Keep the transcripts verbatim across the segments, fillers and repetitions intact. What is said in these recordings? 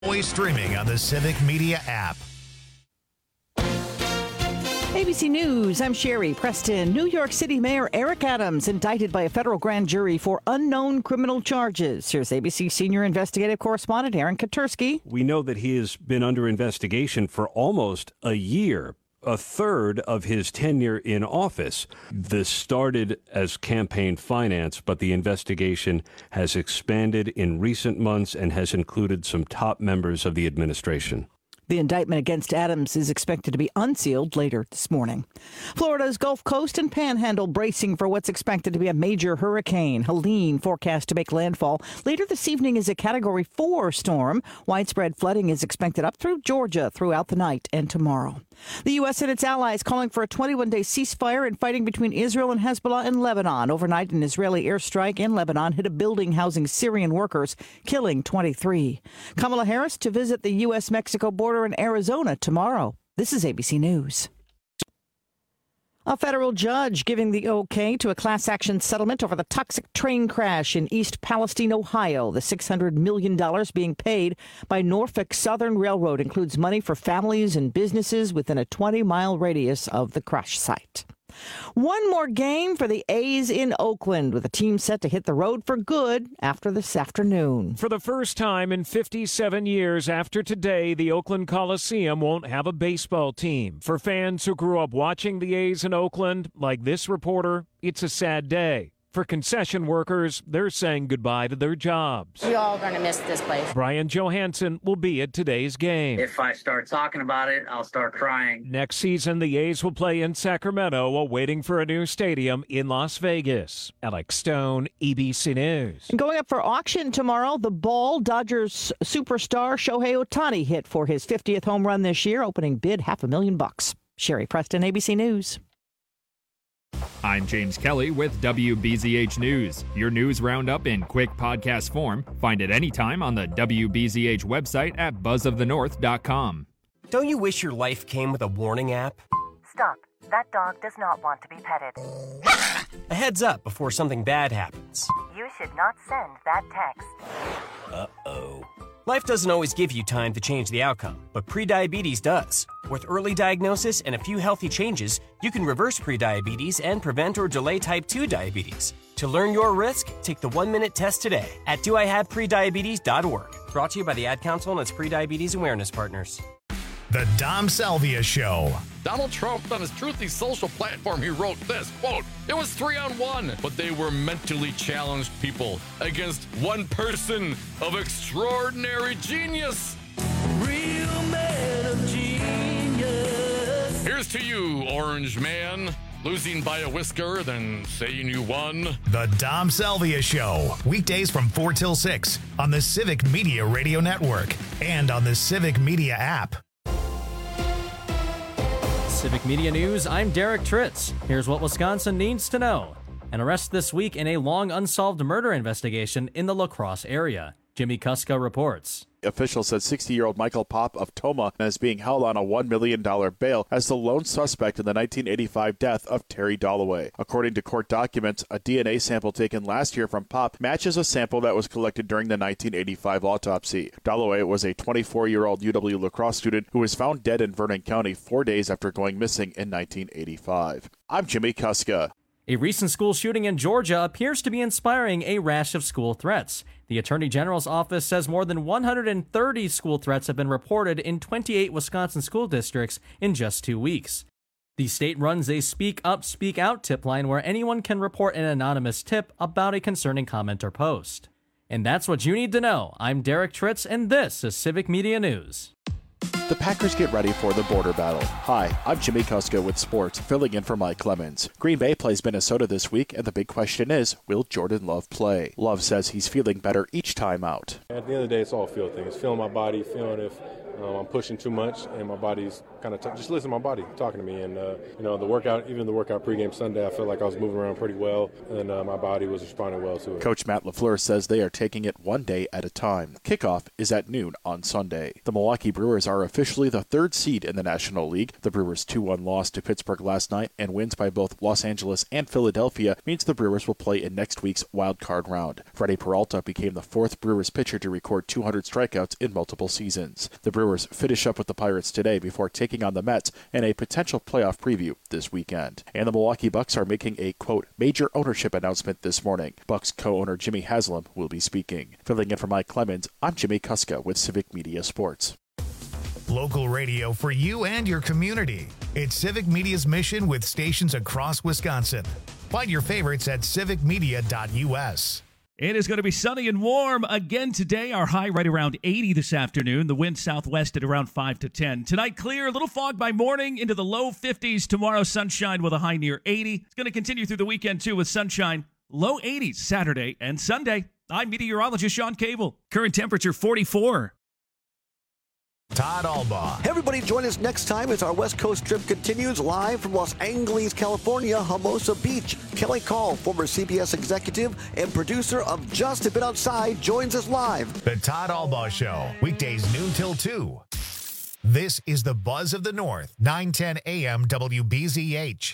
Always streaming on the Civic Media app. A B C News, I'm Sherry Preston. New York City Mayor Eric Adams indicted by a federal grand jury for unknown criminal charges. Here's A B C senior investigative correspondent Aaron Katersky. We know that he has been under investigation for almost a year, a third of his tenure in office. This started as campaign finance, but the investigation has expanded in recent months and has included some top members of the administration. The indictment against Adams is expected to be unsealed later this morning. Florida's Gulf Coast and Panhandle bracing for what's expected to be a major hurricane. Helene forecast to make landfall later this evening is a Category four storm. Widespread flooding is expected up through Georgia throughout the night and tomorrow. The U S and its allies calling for a twenty-one day ceasefire in fighting between Israel and Hezbollah in Lebanon. Overnight, an Israeli airstrike in Lebanon hit a building housing Syrian workers, killing twenty-three. Kamala Harris to visit the U S Mexico border in Arizona tomorrow. This is A B C News. A federal judge giving the okay to a class action settlement over the toxic train crash in East Palestine, Ohio. The six hundred million dollars being paid by Norfolk Southern Railroad includes money for families and businesses within a twenty mile radius of the crash site. One more game for the A's in Oakland, with a team set to hit the road for good after this afternoon. For the first time in fifty-seven years after today, the Oakland Coliseum won't have a baseball team. For fans who grew up watching the A's in Oakland, like this reporter, it's a sad day. For concession workers, they're saying goodbye to their jobs. We're all going to miss this place. Brian Johansson will be at today's game. If I start talking about it, I'll start crying. Next season, the A's will play in Sacramento while waiting for a new stadium in Las Vegas. Alex Stone, A B C News. And going up for auction tomorrow, the ball Dodgers superstar Shohei Ohtani hit for his fiftieth home run this year, opening bid half a million bucks. Sherry Preston, A B C News. I'm James Kelly with W B Z H News, your news roundup in quick podcast form. Find it anytime on the W B Z H website at buzz of the north dot com. Don't you wish your life came with a warning app? Stop. That dog does not want to be petted. A heads up before something bad happens. You should not send that text. Uh-oh. Life doesn't always give you time to change the outcome, but prediabetes does. With early diagnosis and a few healthy changes, you can reverse prediabetes and prevent or delay type two diabetes. To learn your risk, take the one-minute test today at do I have prediabetes dot org. Brought to you by the Ad Council and its prediabetes awareness partners. The Dom Salvia Show. Donald Trump, on his Truthy social platform, he wrote this, quote, "It was three on one, but they were mentally challenged people against one person of extraordinary genius." Real man of genius. Here's to you, Orange Man. Losing by a whisker, then saying you won. The Dom Salvia Show. Weekdays from four till six on the Civic Media Radio Network and on the Civic Media app. Civic Media News, I'm Derek Tritz. Here's what Wisconsin needs to know. An arrest this week in a long unsolved murder investigation in the La Crosse area. Jimmy Kuska reports. Officials said sixty-year-old Michael Popp of Tomah is being held on a one million dollars bail as the lone suspect in the nineteen eighty-five death of Terry Dalloway. According to court documents, a D N A sample taken last year from Popp matches a sample that was collected during the nineteen eighty-five autopsy. Dalloway was a twenty-four-year-old U W La Crosse student who was found dead in Vernon County four days after going missing in nineteen eighty-five. I'm Jimmy Kuska. A recent school shooting in Georgia appears to be inspiring a rash of school threats. The Attorney General's office says more than one hundred thirty school threats have been reported in twenty-eight Wisconsin school districts in just two weeks. The state runs a Speak Up, Speak Out tip line where anyone can report an anonymous tip about a concerning comment or post. And that's what you need to know. I'm Derek Tritz, and this is Civic Media News. The Packers get ready for the border battle. Hi, I'm Jimmy Kuska with sports, filling in for Mike Clemens. Green Bay plays Minnesota this week, and the big question is, will Jordan Love play? Love says he's feeling better each time out. At the end of the day, it's all a feel thing. It's feeling my body, feeling if Um, I'm pushing too much, and my body's kind of t- just listen to my body talking to me. And uh, you know, the workout, even the workout pregame Sunday, I felt like I was moving around pretty well, and uh, my body was responding well to it. Coach Matt LaFleur says they are taking it one day at a time. Kickoff is at noon on Sunday. The Milwaukee Brewers are officially the third seed in the National League. The Brewers' two one loss to Pittsburgh last night and wins by both Los Angeles and Philadelphia means the Brewers will play in next week's wild card round. Freddie Peralta became the fourth Brewers pitcher to record two hundred strikeouts in multiple seasons. The Brewers finish up with the Pirates today before taking on the Mets in a potential playoff preview this weekend. And the Milwaukee Bucks are making a, quote, major ownership announcement this morning. Bucks co-owner Jimmy Haslam will be speaking. Filling in for Mike Clemens, I'm Jimmy Kuska with Civic Media Sports. Local radio for you and your community. It's Civic Media's mission with stations across Wisconsin. Find your favorites at civic media dot u s. It is going to be sunny and warm again today. Our high right around eighty this afternoon. The wind southwest at around five to ten. Tonight, clear, a little fog by morning into the low fifties. Tomorrow, sunshine with a high near eighty. It's going to continue through the weekend, too, with sunshine. Low eighties Saturday and Sunday. I'm meteorologist Sean Cable. Current temperature forty-four. Todd Albaugh. Hey everybody, join us next time as our West Coast trip continues live from Los Angeles, California, Hermosa Beach. Kelly Call, former C B S executive and producer of Just a Bit Outside, joins us live. The Todd Albaugh Show, weekdays noon till two. This is the Buzz of the North, nine ten a m W B Z H.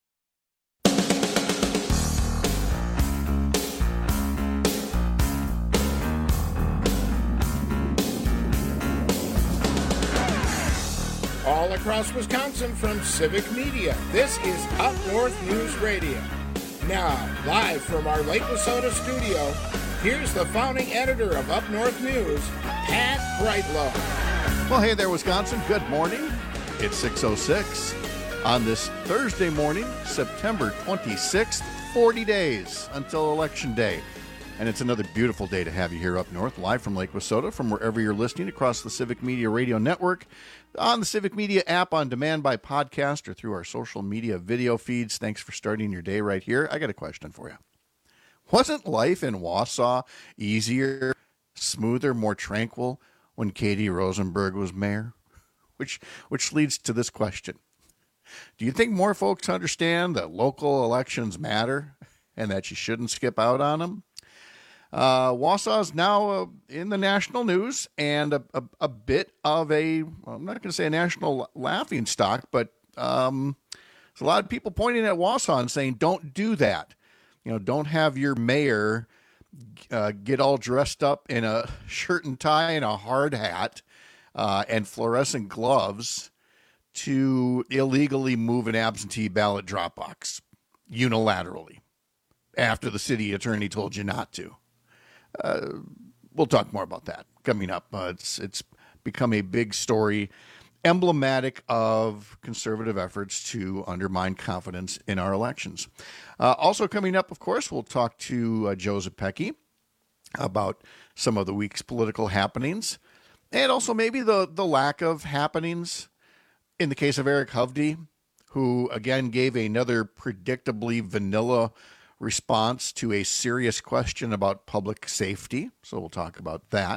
All across Wisconsin from Civic Media, this is Up North News Radio. Now, live from our Lake Wissota studio, here's the founding editor of Up North News, Pat Brightlow. Well, hey there, Wisconsin. Good morning. It's six oh six on this Thursday morning, September twenty-sixth, forty days until Election Day. And it's another beautiful day to have you here up north, live from Lake Wissota, from wherever you're listening across the Civic Media Radio Network, on the Civic Media app, on demand by podcast, or through our social media video feeds. Thanks for starting your day right here. I got a question for you. Wasn't life in Wausau easier, smoother, more tranquil when Katie Rosenberg was mayor? Which, which leads to this question. Do you think more folks understand that local elections matter and that you shouldn't skip out on them? Uh, Wausau is now uh, in the national news and a, a, a bit of a, well, I'm not going to say a national laughing stock, but um, there's a lot of people pointing at Wausau and saying, don't do that. You know, don't have your mayor uh, get all dressed up in a shirt and tie and a hard hat uh, and fluorescent gloves to illegally move an absentee ballot drop box unilaterally after the city attorney told you not to. Uh, we'll talk more about that coming up. Uh, it's it's become a big story, emblematic of conservative efforts to undermine confidence in our elections. Uh, also coming up, of course, we'll talk to uh, Joe Zepecki about some of the week's political happenings, and also maybe the, the lack of happenings in the case of Eric Hovde, who again gave another predictably vanilla response to a serious question about public safety. So we'll talk about that.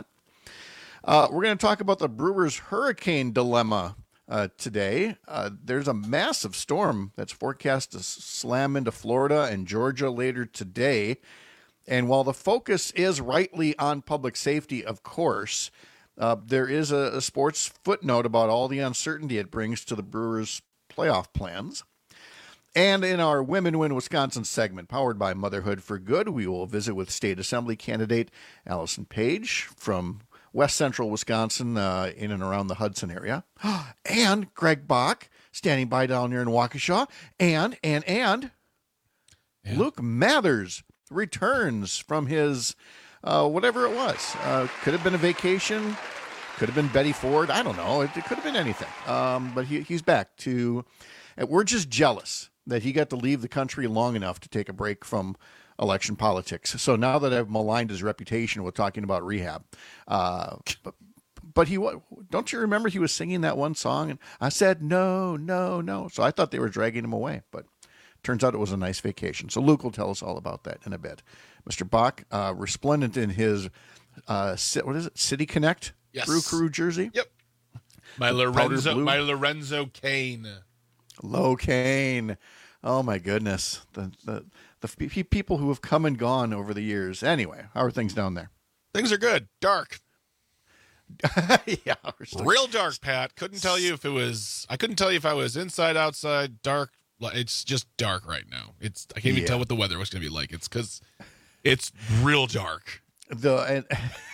Uh, we're going to talk about the Brewers hurricane dilemma uh, today. Uh, there's a massive storm that's forecast to slam into Florida and Georgia later today. And while the focus is rightly on public safety, of course, uh, there is a, a sports footnote about all the uncertainty it brings to the Brewers' playoff plans. And in our Women Win Wisconsin segment, powered by Motherhood for Good, we will visit with State Assembly candidate Allison Page from West Central Wisconsin, uh, in and around the Hudson area. And Greg Bach, standing by down here in Waukesha. And, and, and yeah. Luke Mathers returns from his, uh, whatever it was. Uh, could have been a vacation. Could have been Betty Ford. I don't know. It, it could have been anything. Um, but he, he's back to, and we're just jealous that he got to leave the country long enough to take a break from election politics. So now that I've maligned his reputation with talking about rehab, uh, but, but he, don't you remember he was singing that one song? And I said, no, no, no. So I thought they were dragging him away, but turns out it was a nice vacation. So Luke will tell us all about that in a bit. Mister Bach, uh, resplendent in his, uh, what is it? City Connect? Yes. Brew Crew jersey? Yep. My Lorenzo, my Lorenzo Kane. Locaine. Oh my goodness. The, the, the f- people who have come and gone over the years. Anyway, how are things down there? Things are good. Dark. yeah. Still... Real dark, Pat. Couldn't tell you if it was, I couldn't tell you if I was inside, outside, dark. It's just dark right now. It's, I can't even yeah. tell what the weather was going to be like. It's because it's real dark. The, and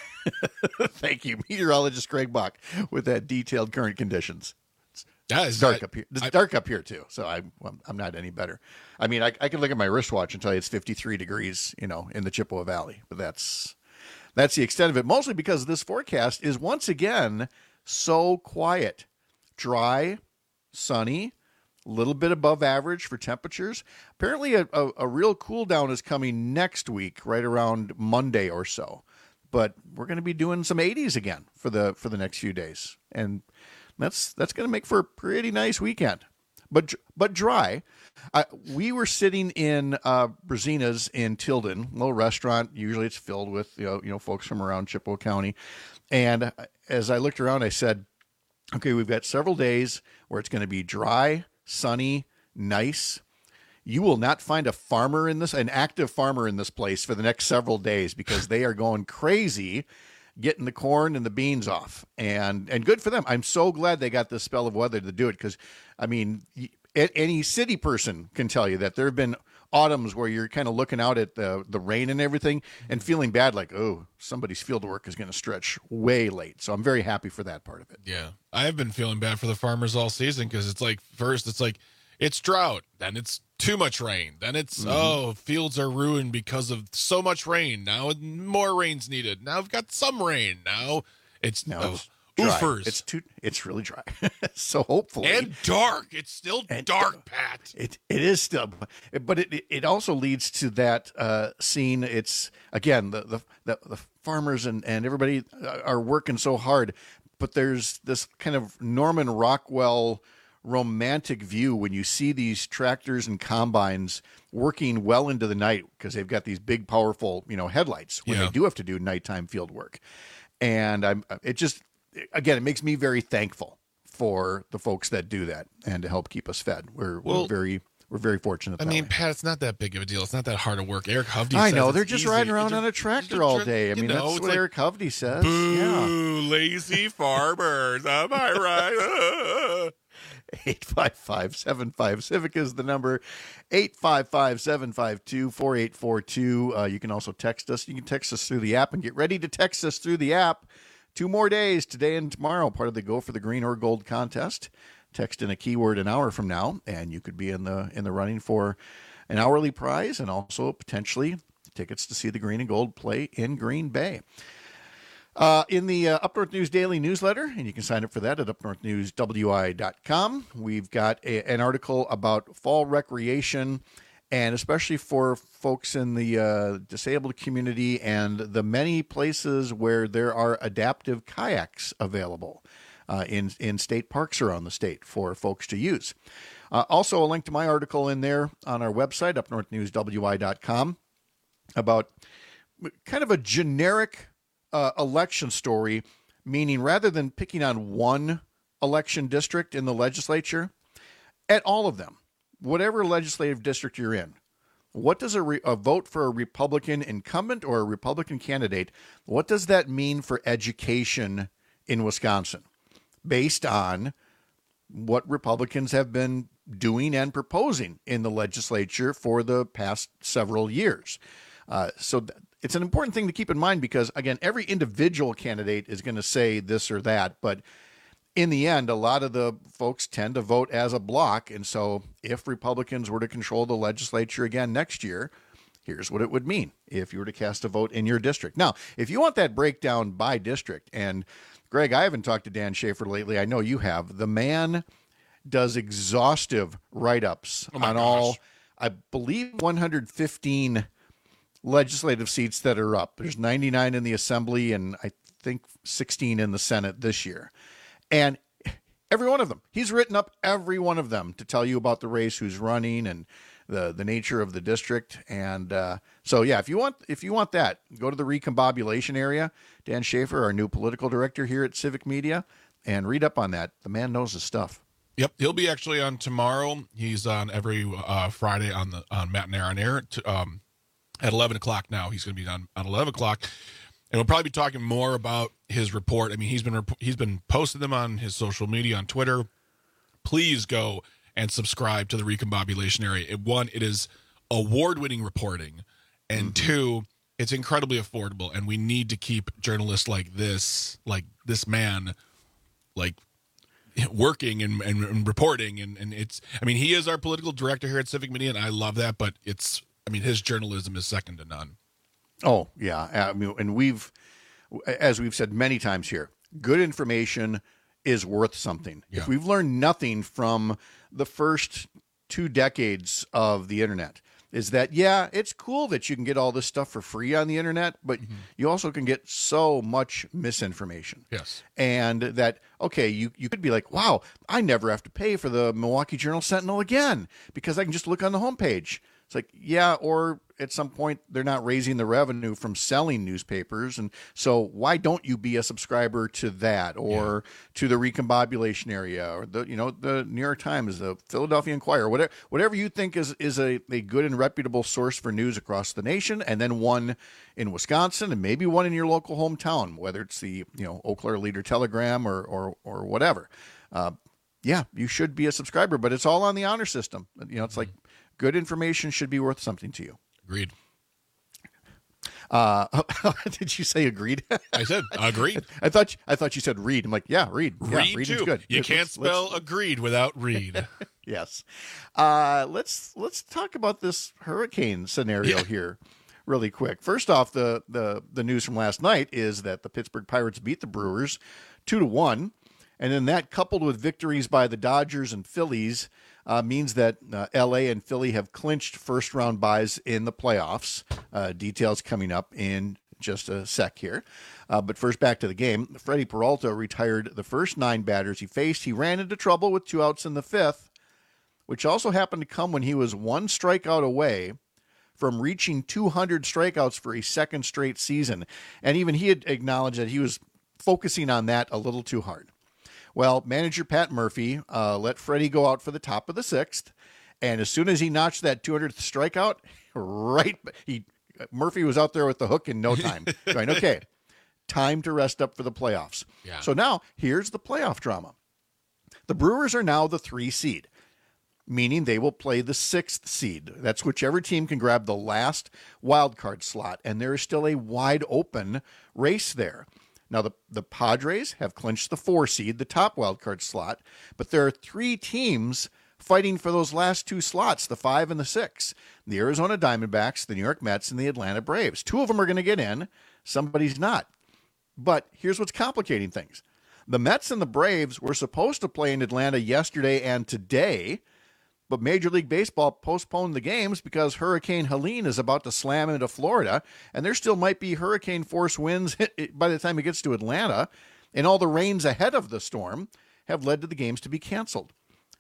thank you, meteorologist Greg Bach, with that detailed current conditions. That It's is dark I, up here. It's I, dark up here too, so I'm I'm not any better. I mean, I, I can look at my wristwatch and tell you it's fifty-three degrees, you know, in the Chippewa Valley, but that's that's the extent of it. Mostly because this forecast is once again so quiet, dry, sunny, a little bit above average for temperatures. Apparently, a, a, a real cool down is coming next week, right around Monday or so. But we're going to be doing some eighties again for the for the next few days, and That's that's going to make for a pretty nice weekend, but but dry. Uh, we were sitting in uh, Brazina's in Tilden, little restaurant. Usually it's filled with you know you know folks from around Chippewa County. And as I looked around, I said, "Okay, we've got several days where it's going to be dry, sunny, nice. You will not find a farmer in this, an active farmer in this place for the next several days because they are going crazy." Getting the corn and the beans off, and and good for them. I'm so glad they got this spell of weather to do it because, I mean, any city person can tell you that there have been autumns where you're kind of looking out at the the rain and everything and feeling bad, like, oh, somebody's field work is going to stretch way late. So I'm very happy for that part of it. Yeah, I have been feeling bad for the farmers all season because it's like first it's like it's drought, then it's too much rain, then it's mm-hmm. oh fields are ruined because of so much rain. Now more rain's needed. Now I've got some rain. Now it's no oh, it's dry. Oofers. It's too. It's really dry. So hopefully and dark. It's still and dark, Pat. It it is still, but it it also leads to that uh, scene. It's again the the the, the farmers and, and everybody are working so hard, but there's this kind of Norman Rockwell romantic view when you see these tractors and combines working well into the night because they've got these big, powerful, you know, headlights when yeah. they do have to do nighttime field work. And I'm, it just, again, it makes me very thankful for the folks that do that and to help keep us fed. We're, well, we're very, we're very fortunate. I that mean, way. Pat, it's not that big of a deal. It's not that hard of work. Eric Hovde I says know it's they're just easy. riding around It's on a tractor a, all day. I mean, know, that's what like, Eric Hovde says. Boo, yeah. lazy farmers. Am I right? eight five five, seven five Civic is the number. eight five five, seven five two, four eight four two. Uh, you can also text us. You can text us through the app and get ready to text us through the app. Two more days, today and tomorrow, part of the Go for the Green or Gold contest. Text in a keyword an hour from now, and you could be in the in the running for an hourly prize and also potentially tickets to see the Green and Gold play in Green Bay. Uh, in the uh, Up North News Daily newsletter, and you can sign up for that at up north news w i dot com. We've got a, an article about fall recreation, and especially for folks in the uh, disabled community and the many places where there are adaptive kayaks available uh, in, in state parks around the state for folks to use. Uh, also, a link to my article in there on our website, up north news w i dot com, about kind of a generic Uh, election story, meaning rather than picking on one election district in the legislature, at all of them, whatever legislative district you're in, what does a, re- a vote for a Republican incumbent or a Republican candidate, what does that mean for education in Wisconsin based on what Republicans have been doing and proposing in the legislature for the past several years? Uh, so th- it's an important thing to keep in mind because, again, every individual candidate is going to say this or that. But in the end, a lot of the folks tend to vote as a block. And so if Republicans were to control the legislature again next year, here's what it would mean if you were to cast a vote in your district. Now, if you want that breakdown by district, and Greg, I haven't talked to Dan Schaefer lately. I know you have. The man does exhaustive write-ups oh on gosh. all, I believe, one hundred fifteen legislative seats that are up. There's ninety-nine in the Assembly and I think sixteen in the Senate this year. And every one of them, he's written up every one of them to tell you about the race, who's running, and the the nature of the district. And uh, so, yeah, if you want if you want that, go to the recombobulation area. Dan Schaefer, our new political director here at Civic Media, and read up on that. The man knows his stuff. Yep, he'll be actually on tomorrow. He's on every uh, Friday on the on Matinee on Air to, um, at eleven o'clock now. He's going to be on on eleven o'clock, and we'll probably be talking more about his report. I mean, he's been he's been posting them on his social media on Twitter. Please go and subscribe to the Recombobulation Area. It, one, it is award-winning reporting, and mm-hmm. two, it's incredibly affordable, and we need to keep journalists like this, like this man, like working and, and, and reporting. And, and it's, I mean, he is our political director here at Civic Media, and I love that, but it's, I mean, his journalism is second to none. Oh, yeah. I mean, and we've, as we've said many times here, good information is worth something. Yeah. If we've learned nothing from the first two decades of the internet, is that, yeah, it's cool that you can get all this stuff for free on the internet, but mm-hmm. you also can get so much misinformation. Yes. And that, okay, you, you could be like, wow, I never have to pay for the Milwaukee Journal-Sentinel again because I can just look on the homepage. It's like, yeah, or at some point they're not raising the revenue from selling newspapers. And so why don't you be a subscriber to that or yeah. to the Recombobulation Area or the, you know, the New York Times, the Philadelphia Inquirer, whatever, whatever you think is, is a, a good and reputable source for news across the nation. And then one in Wisconsin and maybe one in your local hometown, whether it's the, you know, Eau Claire Leader Telegram or, or, or whatever. Uh, yeah, you should be a subscriber, but it's all on the honor system. You know, it's mm-hmm. like, good information should be worth something to you. Agreed. Uh, did you say agreed? I said agreed. I thought I thought you said read. I'm like, yeah, read. Read, yeah, read too. is good. You let's, can't let's, spell let's, agreed without read. Yes. Uh, let's let's talk about this hurricane scenario yeah. here, really quick. First off, the the the news from last night is that the Pittsburgh Pirates beat the Brewers two to one, and then that coupled with victories by the Dodgers and Phillies. Uh, means that uh, L A and Philly have clinched first-round byes in the playoffs. Uh, details coming up in just a sec here. Uh, but first, back to the game. Freddie Peralta retired the first nine batters he faced. He ran into trouble with two outs in the fifth, which also happened to come when he was one strikeout away from reaching two hundred strikeouts for a second straight season. And even he had acknowledged that he was focusing on that a little too hard. Well, manager Pat Murphy uh, let Freddie go out for the top of the sixth, and as soon as he notched that two hundredth strikeout, right, he Murphy was out there with the hook in no time. Going, okay, time to rest up for the playoffs. Yeah. So now here's the playoff drama. The Brewers are now the three seed, meaning they will play the sixth seed. That's whichever team can grab the last wild card slot, and there is still a wide open race there. Now, the, the Padres have clinched the four seed, the top wildcard slot, but there are three teams fighting for those last two slots, the five and the six. The Arizona Diamondbacks, the New York Mets, and the Atlanta Braves. Two of them are going to get in. Somebody's not. But here's what's complicating things. The Mets and the Braves were supposed to play in Atlanta yesterday and today, but Major League Baseball postponed the games because Hurricane Helene is about to slam into Florida, and there still might be hurricane force winds by the time it gets to Atlanta, and all the rains ahead of the storm have led to the games to be canceled.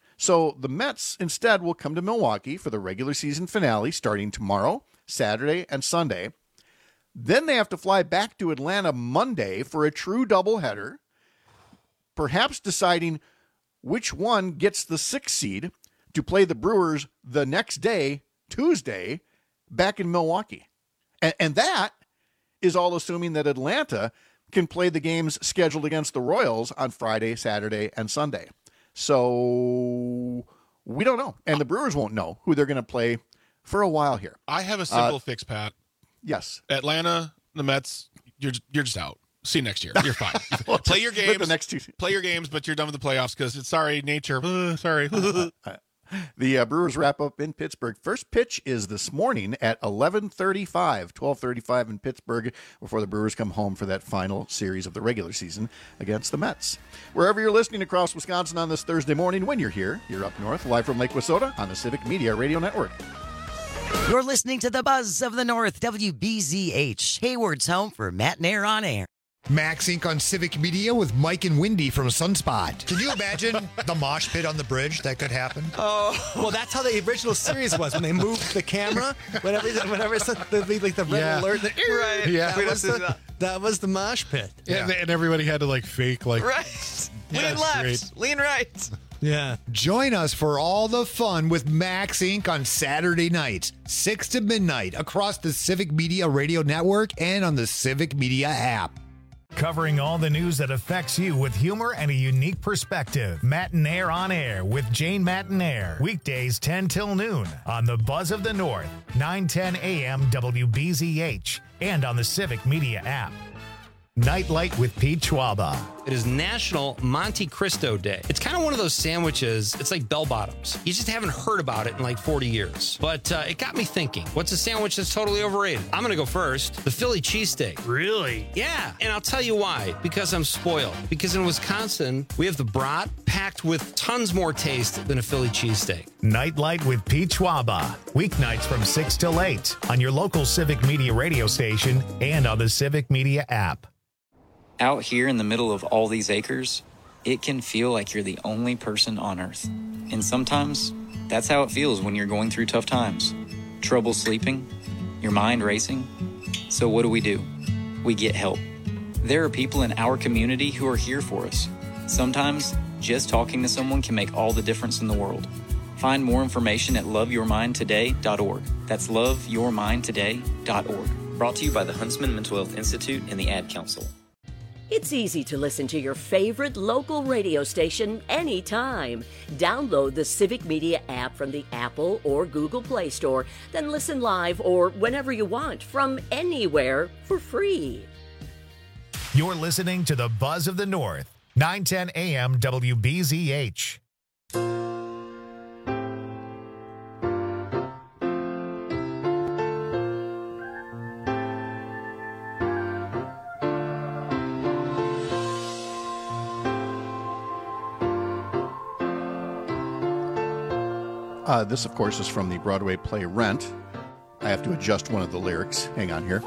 So the Mets instead will come to Milwaukee for the regular season finale starting tomorrow, Saturday, and Sunday. Then they have to fly back to Atlanta Monday for a true doubleheader, perhaps deciding which one gets the sixth seed to play the Brewers the next day, Tuesday, back in Milwaukee. And, and that is all assuming that Atlanta can play the games scheduled against the Royals on Friday, Saturday, and Sunday. So we don't know. And the Brewers won't know who they're going to play for a while here. I have a simple uh, fix, Pat. Yes. Atlanta, the Mets, you're you're just out. See you next year. You're fine. well, play your games. The next two. Play your games, but you're done with the playoffs because it's sorry, nature. Uh, sorry. The uh, Brewers wrap up in Pittsburgh. First pitch is this morning at eleven thirty-five, twelve thirty-five in Pittsburgh before the Brewers come home for that final series of the regular season against the Mets. Wherever you're listening across Wisconsin on this Thursday morning, when you're here, you're up north, live from Lake Wissota on the Civic Media Radio Network. You're listening to the Buzz of the North, W B Z H, Hayward's home for Matinee on Air. Max Incorporated on Civic Media with Mike and Wendy from Sunspot. Can you imagine the mosh pit on the bridge that could happen? Oh, well, that's how the original series was when they moved the camera. Whenever, whenever it's the, like the red yeah. alert, the, right? Yeah, that was the, that was the mosh pit. Yeah, and, and everybody had to like fake like right. Lean That's left, great. lean right. Yeah. Join us for all the fun with Max Incorporated on Saturday nights, six to midnight, across the Civic Media Radio Network and on the Civic Media app. Covering all the news that affects you with humor and a unique perspective. Matinaire on Air with Jane Matinaire. Weekdays ten till noon on the Buzz of the North, nine ten a.m. W B Z H, and on the Civic Media app. Nightlight with Pete Schwaba. It is National Monte Cristo Day. It's kind of one of those sandwiches, it's like bell bottoms. You just haven't heard about it in like forty years. But uh, it got me thinking, what's a sandwich that's totally overrated? I'm going to go first. The Philly cheesesteak. Really? Yeah. And I'll tell you why. Because I'm spoiled. Because in Wisconsin, we have the brat packed with tons more taste than a Philly cheesesteak. Nightlight with Pete Schwaba. Weeknights from six till eight on your local Civic Media radio station and on the Civic Media app. Out here in the middle of all these acres, it can feel like you're the only person on Earth. And sometimes, that's how it feels when you're going through tough times. Trouble sleeping, your mind racing. So what do we do? We get help. There are people in our community who are here for us. Sometimes, just talking to someone can make all the difference in the world. Find more information at love your mind today dot org. That's love your mind today dot org. Brought to you by the Huntsman Mental Health Institute and the Ad Council. It's easy to listen to your favorite local radio station anytime. Download the Civic Media app from the Apple or Google Play Store, then listen live or whenever you want from anywhere for free. You're listening to the Buzz of the North, nine ten a.m. W B Z H. Uh, this, of course, is from the Broadway play Rent. I have to adjust one of the lyrics. Hang on here.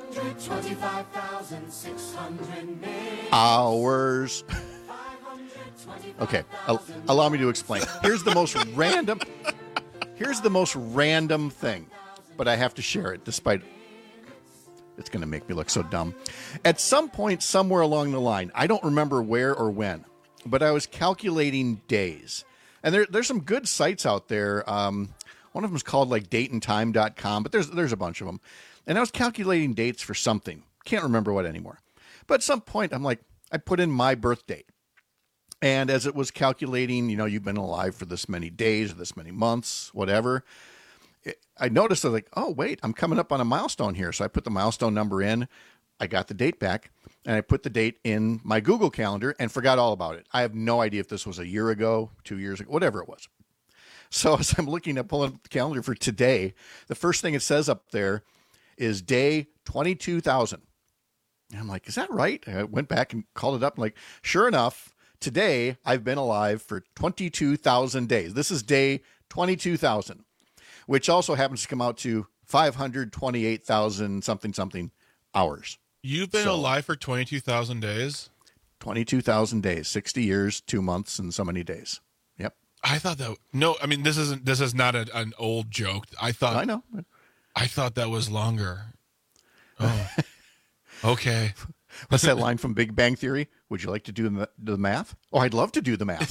Hours. Okay, al- allow me to explain. Here's the most random. Here's the most random thing, but I have to share it, despite it's going to make me look so dumb. At some point, somewhere along the line, I don't remember where or when, but I was calculating days. And there, there's some good sites out there. Um, one of them is called like date and time dot com, but there's there's a bunch of them. And I was calculating dates for something. Can't remember what anymore. But at some point, I'm like, I put in my birth date. And as it was calculating, you know, you've been alive for this many days, this many months, whatever, it, I noticed, I was like, oh, wait, I'm coming up on a milestone here. So I put the milestone number in. I got the date back. And I put the date in my Google Calendar and forgot all about it. I have no idea if this was a year ago, two years ago, whatever it was. So as I'm looking at pulling up the calendar for today, the first thing it says up there is day twenty-two thousand. And I'm like, is that right? I went back and called it up. I'm like, sure enough, today I've been alive for twenty-two thousand days. This is day twenty-two thousand, which also happens to come out to five hundred twenty-eight thousand something something hours. You've been so, alive for twenty-two thousand days? twenty-two thousand days, sixty years, two months, and so many days. Yep. I thought that, no, I mean, this isn't, this is not a, an old joke. I thought, I know. I thought that was longer. Oh, okay. What's that line from Big Bang Theory? Would you like to do the, the math? Oh, I'd love to do the math.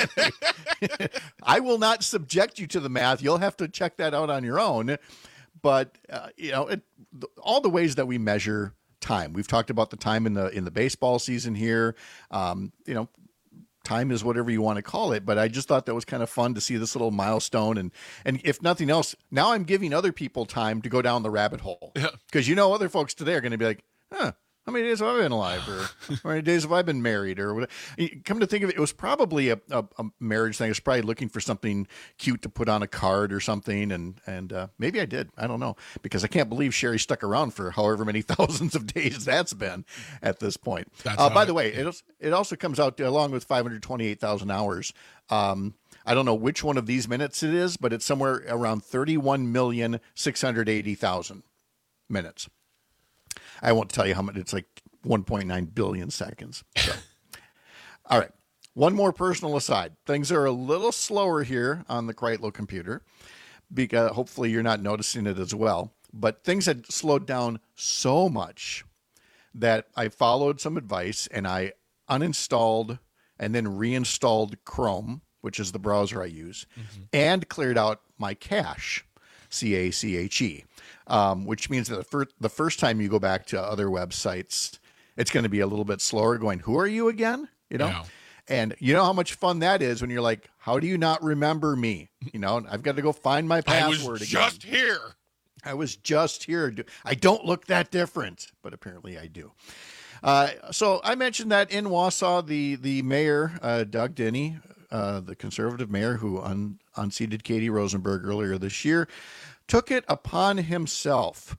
I will not subject you to the math. You'll have to check that out on your own. But, uh, you know, it, all the ways that we measure time. We've talked about the time in the in the baseball season here. Um, you know, time is whatever you want to call it. But I just thought that was kind of fun to see this little milestone. And and if nothing else, now I'm giving other people time to go down the rabbit hole. Because, you know, other folks today are going to be like, huh, how many days have I been alive? Or how many days have I been married? Or whatever. Come to think of it, it was probably a, a, a marriage thing. It was probably looking for something cute to put on a card or something. And, and uh, maybe I did. I don't know. Because I can't believe Sherry stuck around for however many thousands of days that's been at this point. Uh, by the way, it, it also comes out along with five hundred twenty-eight thousand hours. Um, I don't know which one of these minutes it is, but it's somewhere around thirty-one million six hundred eighty thousand minutes. I won't tell you how much. It's like one point nine billion seconds. So. All right. One more personal aside. Things are a little slower here on the Kreitlow computer, because hopefully you're not noticing it as well. But things had slowed down so much that I followed some advice and I uninstalled and then reinstalled Chrome, which is the browser I use, mm-hmm. and cleared out my cache, C A C H E, um, which means that the, fir- the first time you go back to other websites, it's going to be a little bit slower going, who are you again? You know? Yeah. And you know how much fun that is when you're like, how do you not remember me? You know, I've got to go find my password again. I was just again. here. I was just here. I don't look that different, but apparently I do. Uh, so I mentioned that in Wausau, the, the mayor, uh, Doug Denny, uh, the conservative mayor who un- unseated Katie Rosenberg earlier this year, took it upon himself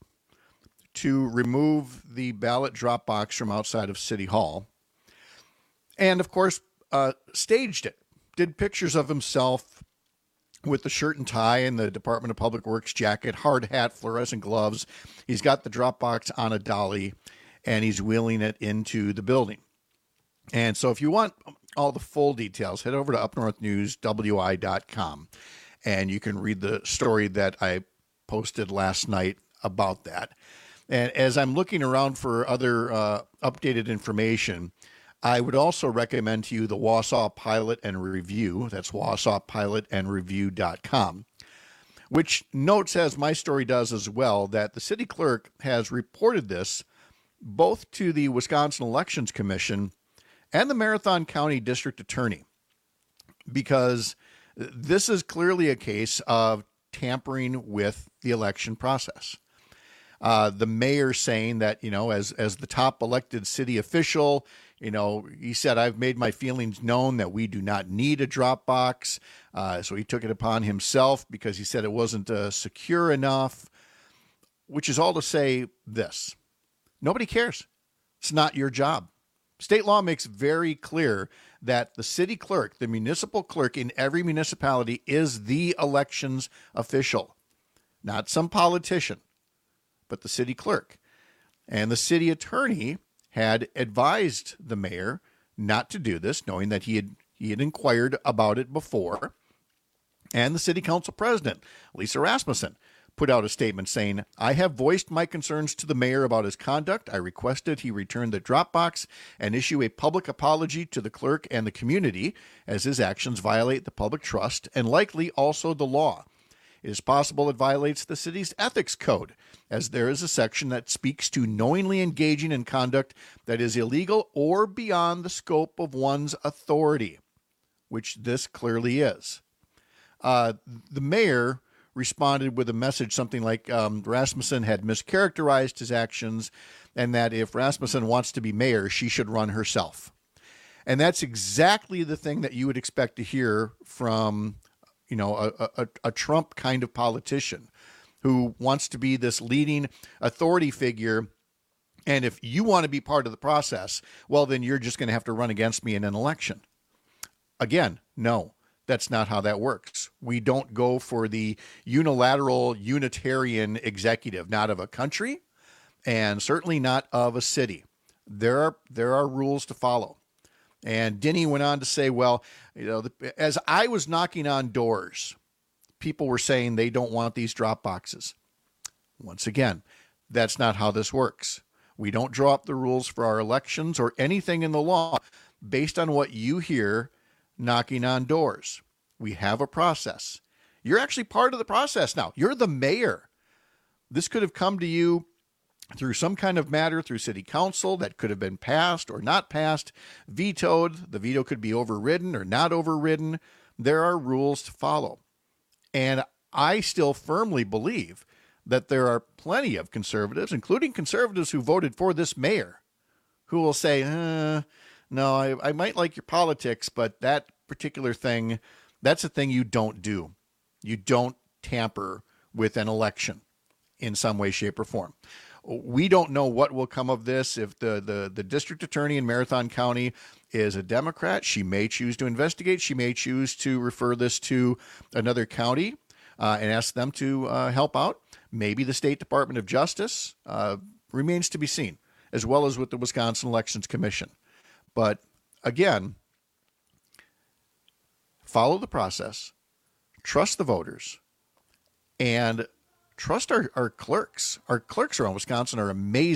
to remove the ballot drop box from outside of City Hall. And, of course, uh, staged it, did pictures of himself with the shirt and tie and the Department of Public Works jacket, hard hat, fluorescent gloves. He's got the drop box on a dolly, and he's wheeling it into the building. And so if you want all the full details, head over to up north news w i dot com, and you can read the story that I posted last night about that. And as I'm looking around for other uh, updated information, I would also recommend to you the Wausau Pilot and Review. That's wausau pilot and review dot com, which notes, as my story does as well, that the city clerk has reported this both to the Wisconsin Elections Commission and the Marathon County District Attorney, because this is clearly a case of tampering with the election process. Uh, the mayor saying that, you know, as as the top elected city official, you know, he said, I've made my feelings known that we do not need a drop box. Uh, so he took it upon himself because he said it wasn't uh, secure enough, which is all to say this. Nobody cares. It's not your job. State law makes very clear that the city clerk, the municipal clerk in every municipality, is the elections official, not some politician, but the city clerk. And the city attorney had advised the mayor not to do this, knowing that he had he had inquired about it before. And the city council president, Lisa Rasmussen, put out a statement saying, I have voiced my concerns to the mayor about his conduct. I requested he return the drop box and issue a public apology to the clerk and the community, as his actions violate the public trust and likely also the law. It is possible it violates the city's ethics code, as there is a section that speaks to knowingly engaging in conduct that is illegal or beyond the scope of one's authority, which this clearly is. Uh, the mayor responded with a message something like um, Rasmussen had mischaracterized his actions, and that if Rasmussen wants to be mayor, she should run herself. And that's exactly the thing that you would expect to hear from, you know, a, a, a Trump kind of politician who wants to be this leading authority figure. And if you want to be part of the process, well, then you're just going to have to run against me in an election. Again, no. That's not how that works. We don't go for the unilateral Unitarian executive, not of a country and certainly not of a city. There are there are rules to follow. And Denny went on to say, well, you know, the, as I was knocking on doors, people were saying they don't want these drop boxes. Once again, that's not how this works. We don't draw up the rules for our elections or anything in the law based on what you hear knocking on doors. We have a process. You're actually part of the process now. You're the mayor. This could have come to you through some kind of matter through city council that could have been passed or not passed, vetoed. The veto could be overridden or not overridden. There are rules to follow. And I still firmly believe that there are plenty of conservatives, including conservatives who voted for this mayor, who will say, uh, no, I, I might like your politics, but that particular thing, that's a thing you don't do. You don't tamper with an election in some way, shape, or form. We don't know what will come of this. If the, the, the district attorney in Marathon County is a Democrat, she may choose to investigate. She may choose to refer this to another county uh, and ask them to uh, help out. Maybe the State Department of Justice uh, remains to be seen, as well as with the Wisconsin Elections Commission. But again, follow the process, trust the voters, and trust our, our clerks. Our clerks around Wisconsin are amazing.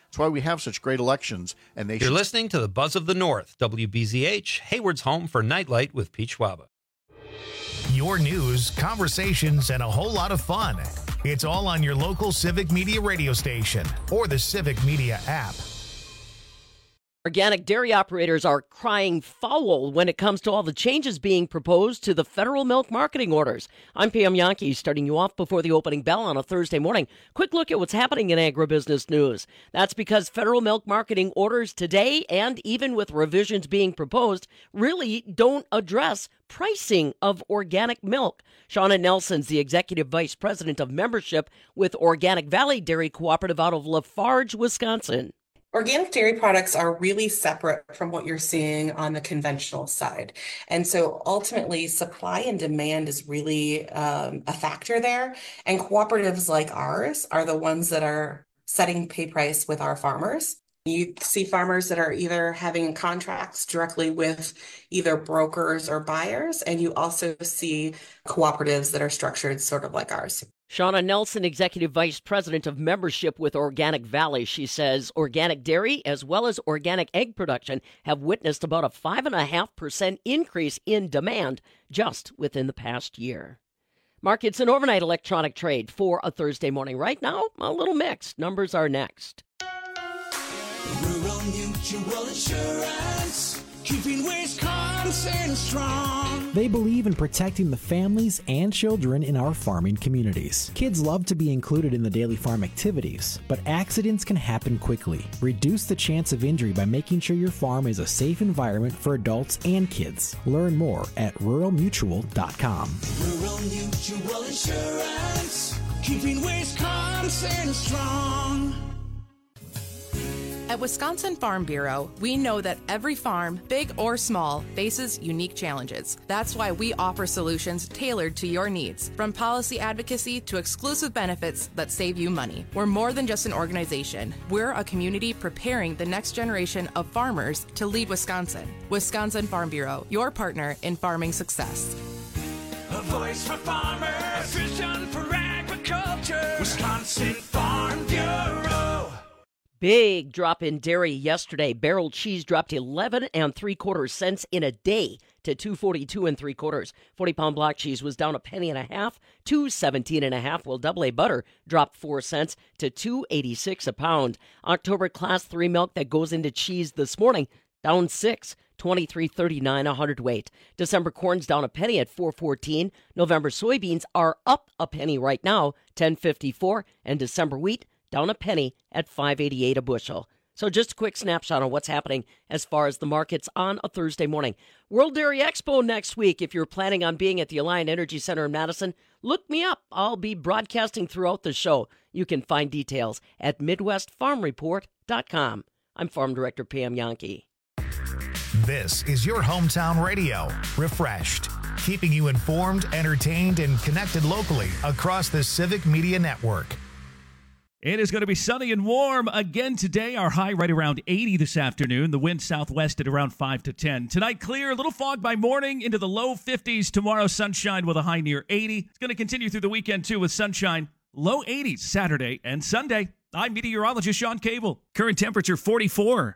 That's why we have such great elections. And they You're should... listening to the Buzz of the North, W B Z H, Hayward's home for Nightlight with Pete Schwaba. Your news, conversations, and a whole lot of fun. It's all on your local Civic Media radio station or the Civic Media app. Organic dairy operators are crying foul when it comes to all the changes being proposed to the federal milk marketing orders. I'm Pam Yankee, starting you off before the opening bell on a Thursday morning. Quick look at what's happening in agribusiness news. That's because federal milk marketing orders today, and even with revisions being proposed, really don't address pricing of organic milk. Shauna Nelson's the executive vice president of membership with Organic Valley Dairy Cooperative out of Lafarge, Wisconsin. Organic dairy products are really separate from what you're seeing on the conventional side. And so ultimately, supply and demand is really um, a factor there. And cooperatives like ours are the ones that are setting pay price with our farmers. You see farmers that are either having contracts directly with either brokers or buyers, and you also see cooperatives that are structured sort of like ours. Shauna Nelson, Executive Vice President of Membership with Organic Valley. She says organic dairy as well as organic egg production have witnessed about a five point five percent increase in demand just within the past year. Markets and overnight electronic trade for a Thursday morning. Right now, a little mixed. Numbers are next. Rural Mutual Insurance, keeping Wisconsin strong. They believe in protecting the families and children in our farming communities. Kids love to be included in the daily farm activities, but accidents can happen quickly. Reduce the chance of injury by making sure your farm is a safe environment for adults and kids. Learn more at rural mutual dot com. Rural Mutual Insurance, keeping Wisconsin strong. At Wisconsin Farm Bureau, we know that every farm, big or small, faces unique challenges. That's why we offer solutions tailored to your needs, from policy advocacy to exclusive benefits that save you money. We're more than just an organization. We're a community preparing the next generation of farmers to lead Wisconsin. Wisconsin Farm Bureau, your partner in farming success. A voice for farmers, vision for agriculture. Wisconsin Farm Bureau. Big drop in dairy yesterday. Barrel cheese dropped eleven and three quarters cents in a day to two forty-two and three quarters. forty pound block cheese was down a penny and a half, two seventeen and a half. While double A butter dropped four cents to two eighty-six a pound. October class three milk that goes into cheese this morning down six, twenty-three thirty-nine a hundredweight. December corn's down a penny at four fourteen. November soybeans are up a penny right now, ten fifty-four, and December wheat down a penny at five eighty-eight a bushel. So just a quick snapshot on what's happening as far as the markets on a Thursday morning. World Dairy Expo next week. If you're planning on being at the Alliant Energy Center in Madison, look me up. I'll be broadcasting throughout the show. You can find details at midwest farm report dot com. I'm Farm Director Pam Yankee. This is your hometown radio, Refreshed, keeping you informed, entertained, and connected locally across the Civic Media Network. It is going to be sunny and warm again today. Our high right around eighty this afternoon. The wind southwest at around five to ten. Tonight, clear, a little fog by morning into the low fifties. Tomorrow, sunshine with a high near eighty. It's going to continue through the weekend, too, with sunshine. Low eighties Saturday and Sunday. I'm meteorologist Sean Cable. Current temperature forty-four.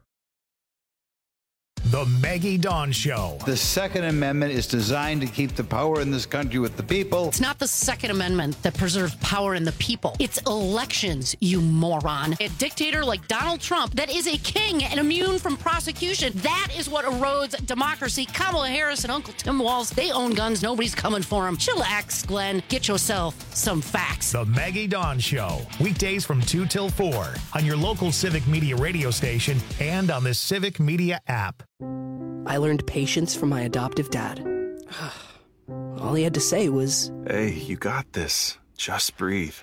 The Maggie Dawn Show. The Second Amendment is designed to keep the power in this country with the people. It's not the Second Amendment that preserves power in the people. It's elections, you moron. A dictator like Donald Trump that is a king and immune from prosecution. That is what erodes democracy. Kamala Harris and Uncle Tim Walz, they own guns. Nobody's coming for them. Chillax, Glenn. Get yourself some facts. The Maggie Dawn Show. Weekdays from two till four on your local Civic Media radio station and on the Civic Media app. I learned patience from my adoptive dad. All he had to say was, "Hey, you got this. Just breathe."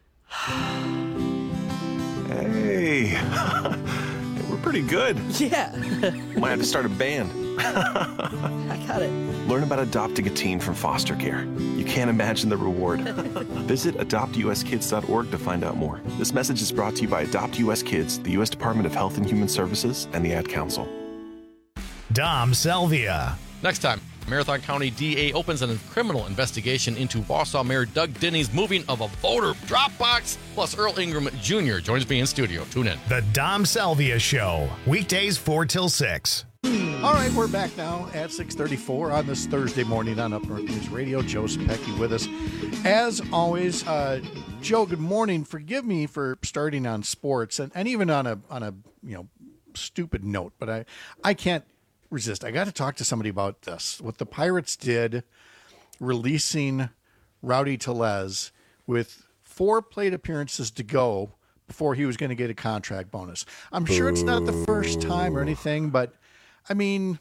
Hey, we're pretty good. Yeah. Might have to start a band. I got it. Learn about adopting a teen from foster care. You can't imagine the reward. Visit adopt u s kids dot org to find out more. This message is brought to you by Adopt U S Kids, the U S Department of Health and Human Services, and the Ad Council. Dom Selvia. Next time Marathon County D A opens a criminal investigation into Wausau Mayor Doug Denny's moving of a voter Dropbox. Plus, Earl Ingram Junior joins me in studio. Tune in. The Dom Salvia Show, weekdays four till six. All right, we're back now at six thirty-four on this Thursday morning on Up North News Radio. Joe Sapecki with us. As always, uh, Joe, good morning. Forgive me for starting on sports and, and even on a on a you know stupid note, but I, I can't resist. I got to talk to somebody about this. What the Pirates did releasing Rowdy Tellez with four plate appearances to go before he was going to get a contract bonus. I'm sure it's not the first time or anything, but I mean,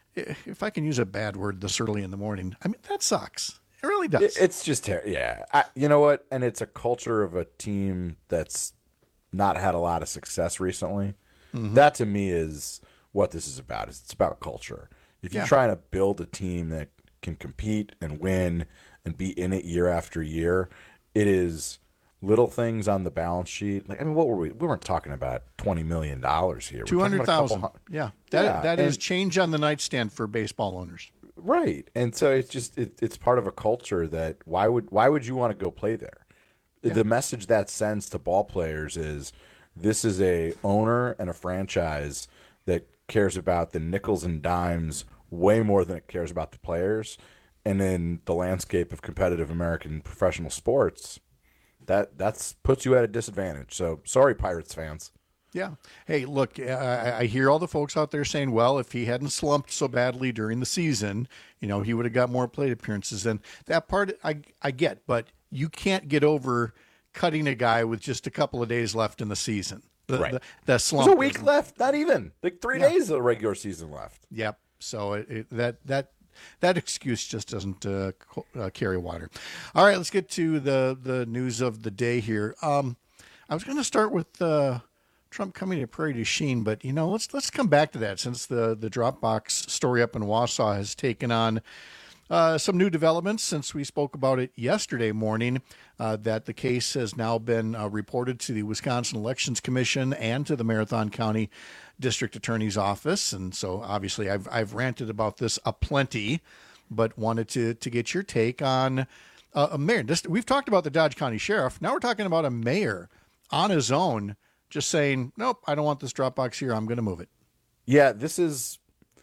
if I can use a bad word this early in the morning, I mean, that sucks. It really does. It's just terrible. Yeah. I, you know what? And it's a culture of a team that's not had a lot of success recently. Mm-hmm. That to me is what this is about. It's about culture. If you're yeah. trying to build a team that can compete and win and be in it year after year, it is little things on the balance sheet. Like, I mean, what were we? We weren't talking about twenty million dollars here. Two hundred thousand. Yeah, that yeah. that and, is change on the nightstand for baseball owners. Right, and so it's just it, it's part of a culture that why would why would you want to go play there? Yeah. The message that sends to ball players is this is a owner and a franchise that cares about the nickels and dimes way more than it cares about the players. And in the landscape of competitive American professional sports, that that's puts you at a disadvantage. So sorry, Pirates fans. Yeah. Hey, look, I, I hear all the folks out there saying, well, if he hadn't slumped so badly during the season, you know, he would have got more plate appearances. And that part I, I get, but you can't get over cutting a guy with just a couple of days left in the season. The, right. The, the slump. There's a week left, not even. Like three yeah. days of the regular season left. Yep. So it, it, that that that excuse just doesn't uh, uh, carry water. All right, let's get to the, the news of the day here. Um, I was going to start with uh, Trump coming to Prairie du Chien, but you know, let's let's come back to that since the the Dropbox story up in Wausau has taken on uh, some new developments since we spoke about it yesterday morning. Uh, that the case has now been uh, reported to the Wisconsin Elections Commission and to the Marathon County District Attorney's Office, and so obviously I've I've ranted about this aplenty, but wanted to to get your take on uh, a mayor. This, we've talked about the Dodge County Sheriff. Now we're talking about a mayor on his own, just saying, nope, I don't want this Dropbox here. I'm going to move it. Yeah, this is.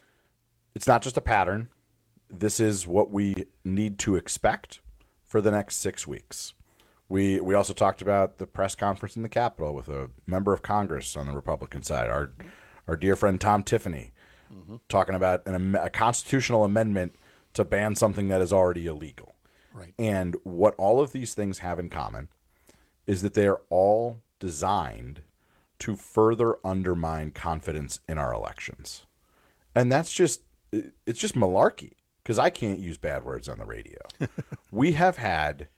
It's not just a pattern. This is what we need to expect for the next six weeks. We we also talked about the press conference in the Capitol with a member of Congress on the Republican side, our our dear friend Tom Tiffany, mm-hmm. talking about an, a constitutional amendment to ban something that is already illegal. Right. And what all of these things have in common is that they are all designed to further undermine confidence in our elections. And that's just, it's just malarkey, because I can't use bad words on the radio. We have had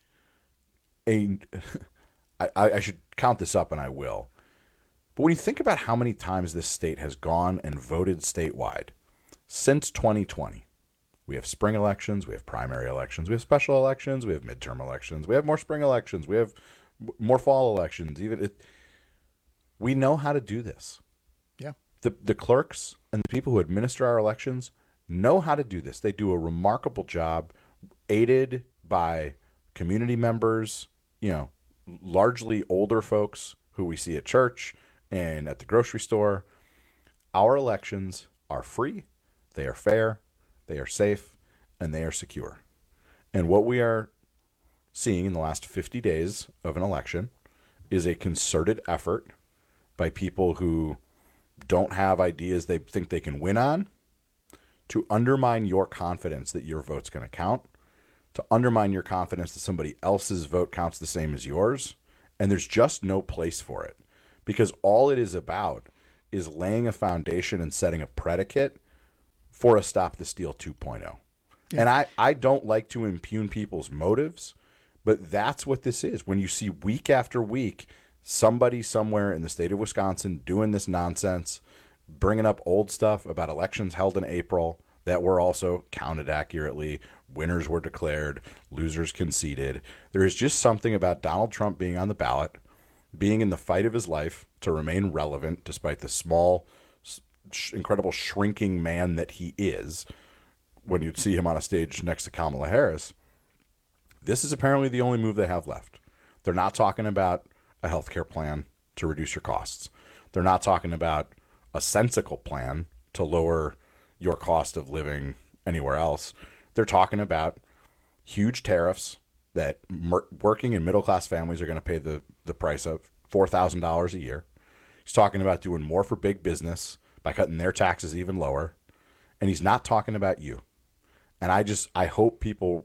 a, I, I should count this up and I will. But when you think about how many times this state has gone and voted statewide since twenty twenty, we have spring elections, we have primary elections, we have special elections, we have midterm elections, we have more spring elections, we have more fall elections. Even it, we know how to do this. Yeah. The the clerks and the people who administer our elections know how to do this. They do a remarkable job, aided by community members, you know, largely older folks who we see at church and at the grocery store. Our elections are free, they are fair, they are safe, and they are secure. And what we are seeing in the last fifty days of an election is a concerted effort by people who don't have ideas they think they can win on to undermine your confidence that your vote's going to count, to undermine your confidence that somebody else's vote counts the same as yours. And there's just no place for it, because all it is about is laying a foundation and setting a predicate for a Stop the Steal two point oh. Yeah. And I, I don't like to impugn people's motives, but that's what this is. When you see week after week somebody somewhere in the state of Wisconsin doing this nonsense, bringing up old stuff about elections held in April that were also counted accurately, winners were declared, losers conceded. There is just something about Donald Trump being on the ballot, being in the fight of his life to remain relevant despite the small, sh- incredible shrinking man that he is, when you'd see him on a stage next to Kamala Harris, this is apparently the only move they have left. They're not talking about a healthcare plan to reduce your costs. They're not talking about a sensical plan to lower your cost of living anywhere else. They're talking about huge tariffs that mer- working and middle-class families are going to pay the, the price of, four thousand dollars a year. He's talking about doing more for big business by cutting their taxes even lower. And he's not talking about you. And I just, I hope people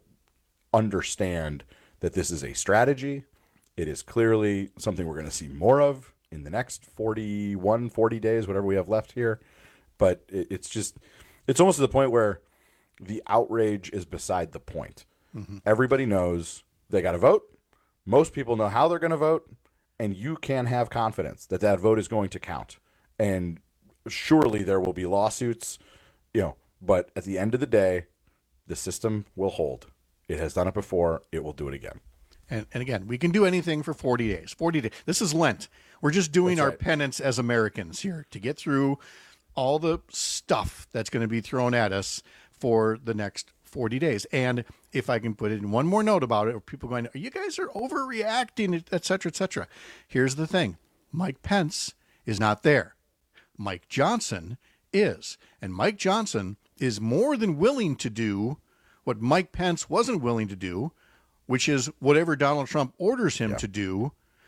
understand that this is a strategy. It is clearly something we're going to see more of in the next forty-one, forty days, whatever we have left here. But it, it's just, it's almost to the point where the outrage is beside the point. Mm-hmm. Everybody knows they got to vote. Most people know how they're going to vote. And you can have confidence that that vote is going to count. And surely there will be lawsuits, you know, but at the end of the day, the system will hold. It has done it before. It will do it again. And, and again, we can do anything for forty days. forty days. This is Lent. We're just doing that's our right. penance as Americans here to get through all the stuff that's going to be thrown at us for the next forty days. And if I can put it in one more note about it, or people going, you guys are overreacting, et cetera, et cetera. Here's the thing. Mike Pence is not there. Mike Johnson is. And Mike Johnson is more than willing to do what Mike Pence wasn't willing to do, which is whatever Donald Trump orders him yeah. to do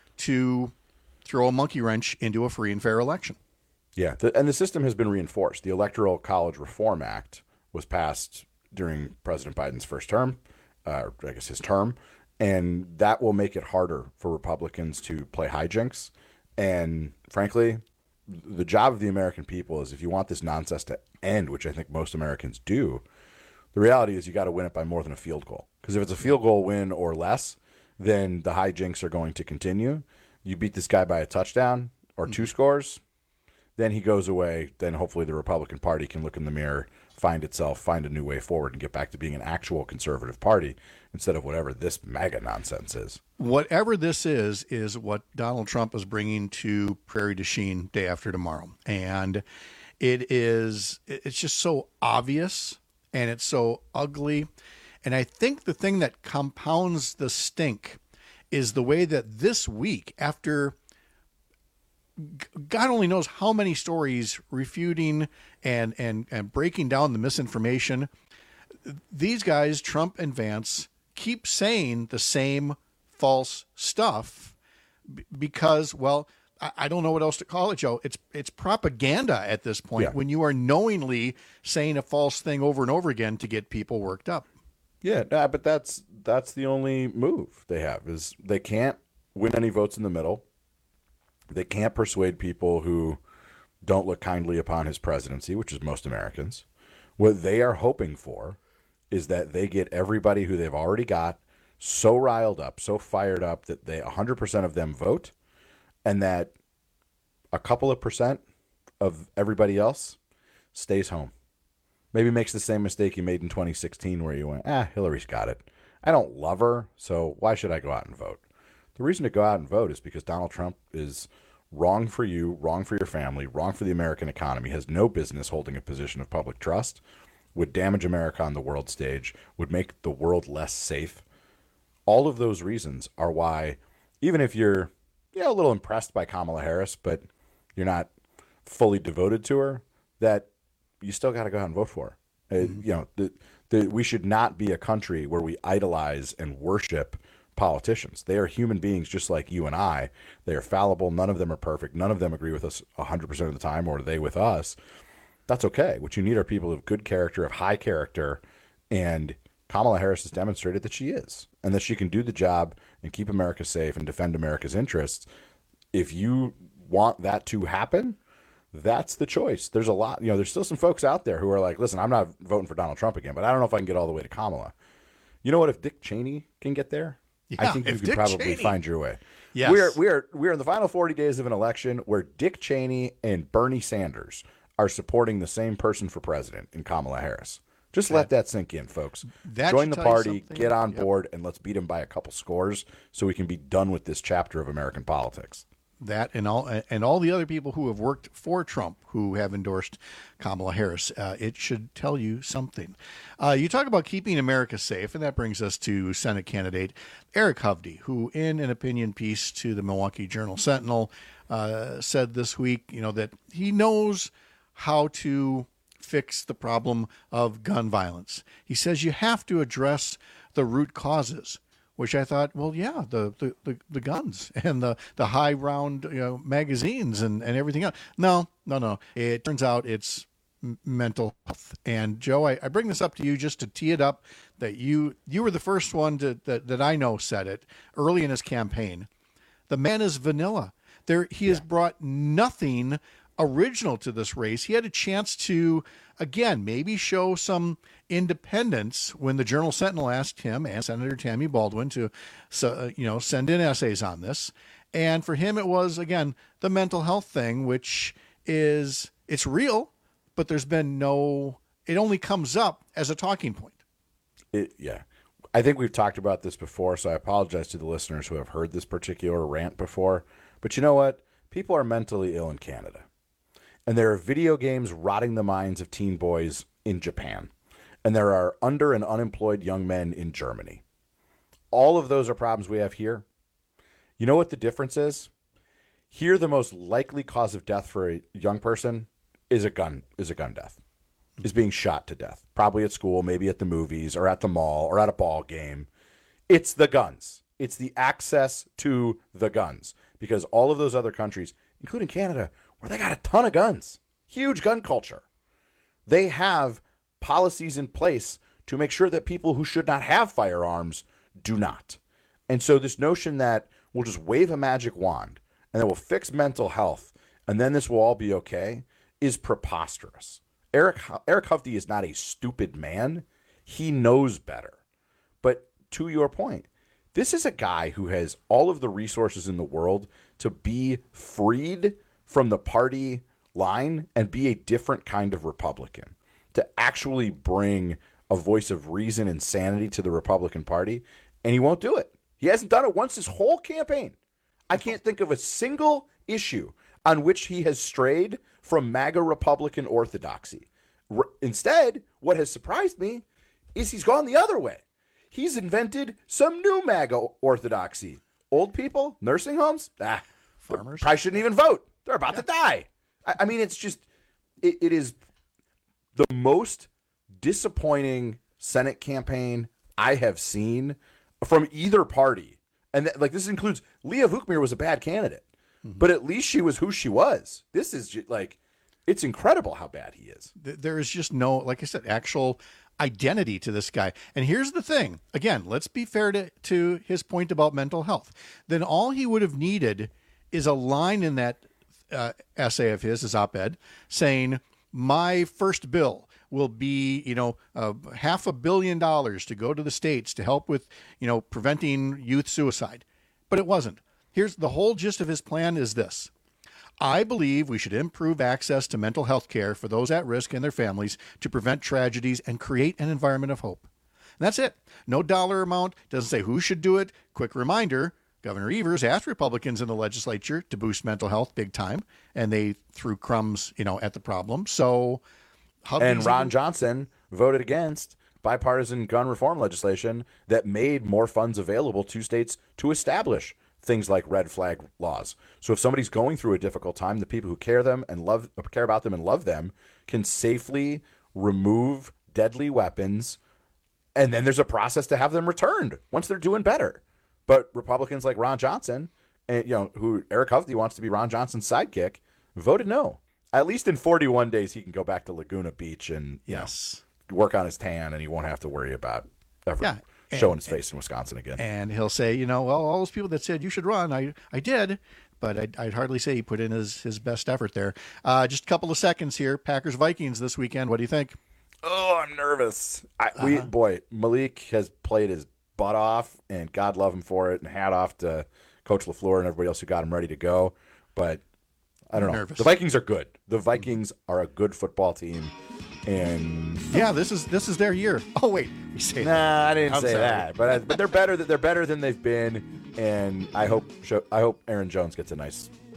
to throw a monkey wrench into a free and fair election. Yeah, the, and the system has been reinforced. The Electoral College Reform Act was passed during President Biden's first term, uh, I guess his term, and that will make it harder for Republicans to play hijinks. And frankly, the job of the American people is, if you want this nonsense to end, which I think most Americans do, the reality is you got to win it by more than a field goal. Because if it's a field goal win or less, then the hijinks are going to continue. You beat this guy by a touchdown or two mm-hmm. scores, then he goes away. Then hopefully the Republican Party can look in the mirror, find itself, find a new way forward, and get back to being an actual conservative party instead of whatever this MAGA nonsense is. Whatever this is, is what Donald Trump is bringing to Prairie du Chien day after tomorrow. And it is, it's just so obvious and it's so ugly. And I think the thing that compounds the stink is the way that this week, after God only knows how many stories refuting and, and, and breaking down the misinformation, these guys, Trump and Vance, keep saying the same false stuff because, well, I, I don't know what else to call it, Joe. It's it's propaganda at this point yeah. when you are knowingly saying a false thing over and over again to get people worked up. Yeah, nah, but that's that's the only move they have, is they can't win any votes in the middle. They can't persuade people who don't look kindly upon his presidency, which is most Americans. What they are hoping for is that they get everybody who they've already got so riled up, so fired up that they one hundred percent of them vote, and that a couple of percent of everybody else stays home. Maybe makes the same mistake you made in twenty sixteen where you went, ah, Hillary's got it. I don't love her, so why should I go out and vote? The reason to go out and vote is because Donald Trump is wrong for you, wrong for your family, wrong for the American economy, has no business holding a position of public trust, would damage America on the world stage, would make the world less safe. All of those reasons are why, even if you're yeah, a little impressed by Kamala Harris, but you're not fully devoted to her, that you still got to go out and vote for her. Mm-hmm. Uh, you know, the, the, we should not be a country where we idolize and worship politicians. They are human beings just like you and I. They are fallible. None of them are perfect. None of them agree with us one hundred percent of the time, or they with us. That's okay. What you need are people of good character, of high character, and Kamala Harris has demonstrated that she is, and that she can do the job and keep America safe and defend America's interests. If you want that to happen, that's the choice. There's a lot, you know, there's still some folks out there who are like, listen, I'm not voting for Donald Trump again, but I don't know if I can get all the way to Kamala. You know what? If Dick Cheney can get there, yeah, I think you could Dick probably Cheney. find your way. Yes. We are, we are, we are in the final forty days of an election where Dick Cheney and Bernie Sanders are supporting the same person for president in Kamala Harris. Just let that sink in, folks. That Join the party, get on yep. board, and let's beat him by a couple scores so we can be done with this chapter of American politics. that and all and all the other people who have worked for Trump who have endorsed Kamala Harris. Uh, it should tell you something. Uh, you talk about keeping America safe, and that brings us to Senate candidate Eric Hovde, who in an opinion piece to the Milwaukee Journal-Sentinel uh, said this week, you know, that he knows how to fix the problem of gun violence. He says you have to address the root causes, which I thought, well, yeah, the the, the, the guns and the, the high round you know, magazines and, and everything else. No, no, no. It turns out it's m- mental health. And Joe, I, I bring this up to you just to tee it up that you you were the first one to, that, that I know said it early in his campaign. The man is vanilla. There, he yeah. has brought nothing original to this race. He had a chance to, again, maybe show some independence when the Journal-Sentinel asked him and Senator Tammy Baldwin to, uh, you know, send in essays on this. And for him, it was, again, the mental health thing, which is, it's real, but there's been no, it only comes up as a talking point. It, yeah. I think we've talked about this before, so I apologize to the listeners who have heard this particular rant before. But you know what? People are mentally ill in Canada. And there are video games rotting the minds of teen boys in Japan. And there are under and unemployed young men in Germany. All of those are problems we have here. You know what the difference is? Here, the most likely cause of death for a young person is a gun, is a gun death, is being shot to death. Probably at school, maybe at the movies, or at the mall, or at a ball game. It's the guns. It's the access to the guns. Because all of those other countries, including Canada, where they got a ton of guns, huge gun culture, they have policies in place to make sure that people who should not have firearms do not. And so this notion that we'll just wave a magic wand and that will fix mental health and then this will all be okay is preposterous. Eric Eric Hovde is not a stupid man. He knows better. But to your point, this is a guy who has all of the resources in the world to be freed from the party line and be a different kind of Republican, to actually bring a voice of reason and sanity to the Republican Party, and he won't do it. He hasn't done it once his whole campaign. I can't think of a single issue on which he has strayed from MAGA Republican orthodoxy. R- Instead, what has surprised me is he's gone the other way. He's invented some new MAGA orthodoxy. Old people, nursing homes, ah, farmers probably shouldn't even vote. They're about yeah. to die. I, I mean, it's just, it, it is the most disappointing Senate campaign I have seen from either party. And th- like this includes, Leah Vukmir was a bad candidate, mm-hmm. but at least she was who she was. This is just, like, it's incredible how bad he is. There is just no, like I said, actual identity to this guy. And here's the thing. Again, let's be fair to, to his point about mental health. Then all he would have needed is a line in that uh, essay of his, his op-ed, saying, my first bill will be, you know, uh, half a billion dollars to go to the states to help with, you know, preventing youth suicide. But it wasn't. Here's the whole gist of his plan is this. I believe we should improve access to mental health care for those at risk and their families to prevent tragedies and create an environment of hope. And that's it. No dollar amount. Doesn't say who should do it. Quick reminder, Governor Evers asked Republicans in the legislature to boost mental health big time, and they threw crumbs, you know, at the problem. So, how and Ron Johnson voted against bipartisan gun reform legislation that made more funds available to states to establish things like red flag laws. So if somebody's going through a difficult time, the people who care them and love care about them and love them can safely remove deadly weapons, and then there's a process to have them returned once they're doing better. But Republicans like Ron Johnson, and you know, who Eric Hovde wants to be Ron Johnson's sidekick, voted no. At least in forty-one days, he can go back to Laguna Beach and yes, know, work on his tan, and he won't have to worry about ever yeah. showing and, his face in Wisconsin again. And he'll say, you know, well, all those people that said you should run, I, I did, but I'd, I'd hardly say he put in his, his best effort there. Uh, just a couple of seconds here. Packers-Vikings this weekend. What do you think? Oh, I'm nervous. I, uh-huh. we Boy, Malik has played his butt off, and God love him for it, and hat off to Coach LaFleur and everybody else who got him ready to go. But I don't know. Nervous. The Vikings are good. The Vikings are a good football team. And yeah, this is this is their year. Oh wait, we say nah, that. I didn't I'm say sorry. that, but but they're better. They're better than they've been, and I hope I hope Aaron Jones gets a nice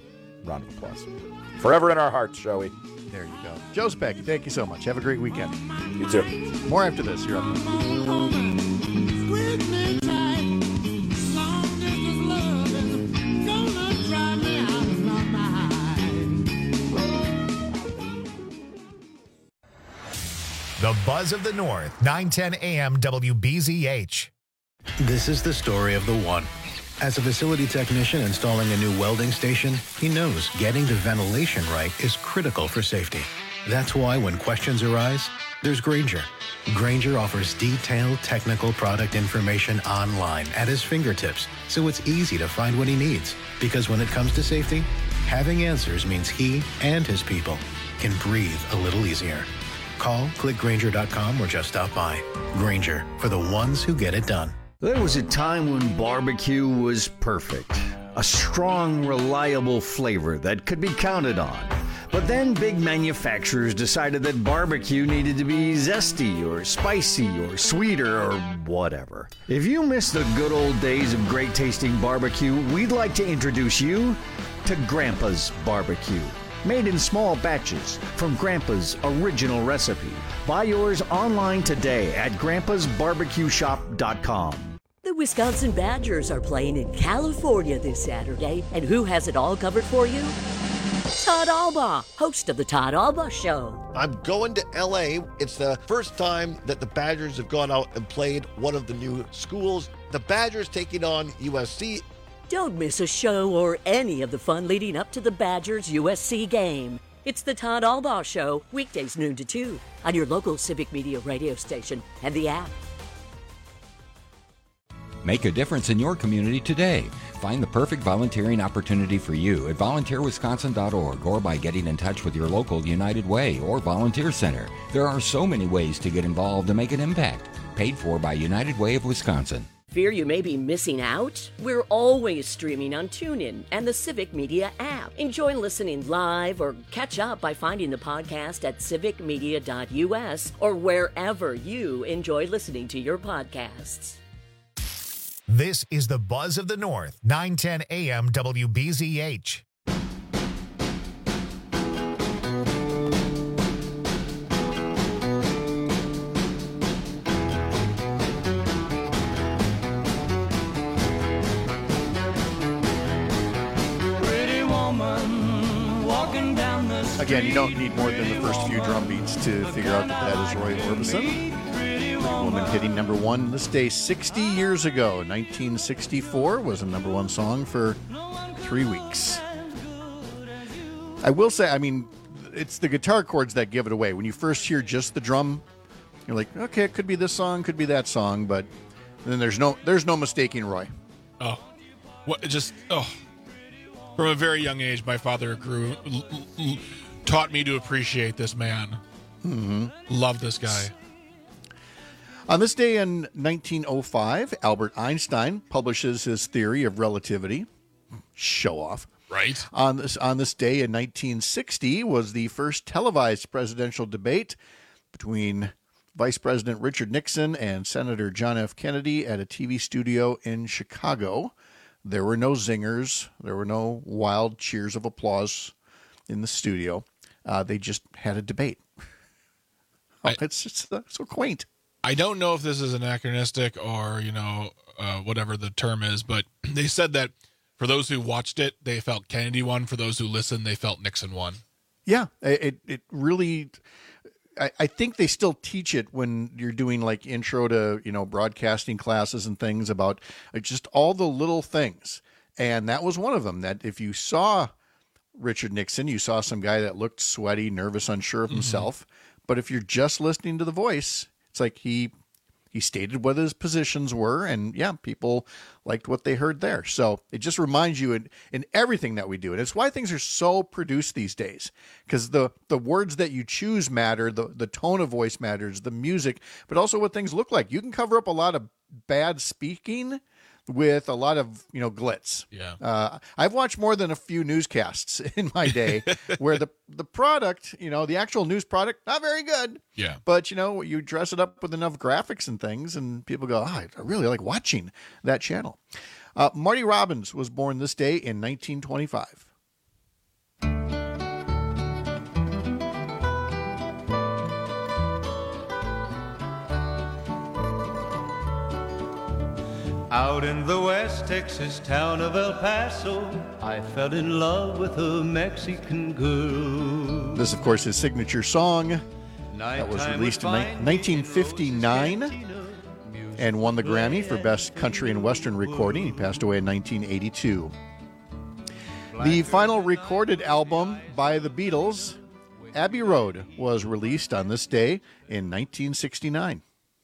round of applause. Forever in our hearts, Joey. There you go. Joe Speck, thank you so much. Have a great weekend. You too. More after this. You're up. The Buzz of the North, nine ten A M W B Z H. This is the story of the one. As a facility technician installing a new welding station, he knows getting the ventilation right is critical for safety. That's why when questions arise, there's Grainger. Grainger offers detailed technical product information online at his fingertips, so it's easy to find what he needs. Because when it comes to safety, having answers means he and his people can breathe a little easier. Call, click Grainger dot com, or just stop by. Grainger, for the ones who get it done. There was a time when barbecue was perfect. A strong, reliable flavor that could be counted on. But then big manufacturers decided that barbecue needed to be zesty or spicy or sweeter or whatever. If you miss the good old days of great tasting barbecue, we'd like to introduce you to Grandpa's Barbecue. Made in small batches from Grandpa's original recipe. Buy yours online today at grandpas barbecue shop dot com. The Wisconsin Badgers are playing in California this Saturday, and who has it all covered for you? Todd Albaugh, host of the Todd Albaugh Show. I'm going to L A. It's the first time that the Badgers have gone out and played one of the new schools. The Badgers taking on U S C. Don't miss a show or any of the fun leading up to the Badgers U S C game. It's the Todd Albaugh Show, weekdays noon to two, on your local Civic Media radio station and the app. Make a difference in your community today. Find the perfect volunteering opportunity for you at volunteer wisconsin dot org or by getting in touch with your local United Way or Volunteer Center. There are so many ways to get involved and make an impact. Paid for by United Way of Wisconsin. Fear you may be missing out? We're always streaming on TuneIn and the Civic Media app. Enjoy listening live or catch up by finding the podcast at civic media dot U S or wherever you enjoy listening to your podcasts. This is the Buzz of the North, nine ten A M W B Z H. Again, you don't need more than the first few drum beats to figure out that that is Roy Orbison. Pretty Woman hitting number one this day sixty years ago. nineteen sixty-four was a number one song for three weeks. I will say, I mean, it's the guitar chords that give it away. When you first hear just the drum, you're like, okay, it could be this song, could be that song, but then there's no there's no mistaking Roy. Oh, what? Just oh. From a very young age, my father grew, l- l- taught me to appreciate this man. Mm-hmm. Love this guy. On this day in nineteen oh five, Albert Einstein publishes his theory of relativity. Show off. Right. On this on this day in nineteen sixty was the first televised presidential debate between Vice President Richard Nixon and Senator John F. Kennedy at a T V studio in Chicago. There were no zingers. There were no wild cheers of applause in the studio. Uh, they just had a debate. Oh, I, it's just uh, so quaint. I don't know if this is anachronistic or, you know, uh, whatever the term is, but they said that for those who watched it, they felt Kennedy won. For those who listened, they felt Nixon won. Yeah, it it really... I, I think they still teach it when you're doing like intro to, you know, broadcasting classes and things about like, just all the little things. And that was one of them, that if you saw Richard Nixon, you saw some guy that looked sweaty, nervous, unsure of himself. Mm-hmm. But if you're just listening to the voice, it's like he he stated what his positions were. And yeah, people liked what they heard there. So it just reminds you in, in everything that we do. And it's why things are so produced these days, because the, the words that you choose matter, the, the tone of voice matters, the music, but also what things look like. You can cover up a lot of bad speaking with a lot of, you know, glitz. Yeah. Uh, I've watched more than a few newscasts in my day where the, the product, you know, the actual news product, not very good. Yeah. But, you know, you dress it up with enough graphics and things and people go, oh, I really like watching that channel. Uh, Marty Robbins was born this day in nineteen twenty-five. Out in the West Texas town of El Paso, I fell in love with a Mexican girl. This, of course, is his signature song that was released in ni- nineteen fifty-nine and won the Grammy for Best Country and Western Recording. He passed away in nineteen eighty-two. The final recorded album by the Beatles, Abbey Road, was released on this day in nineteen sixty-nine.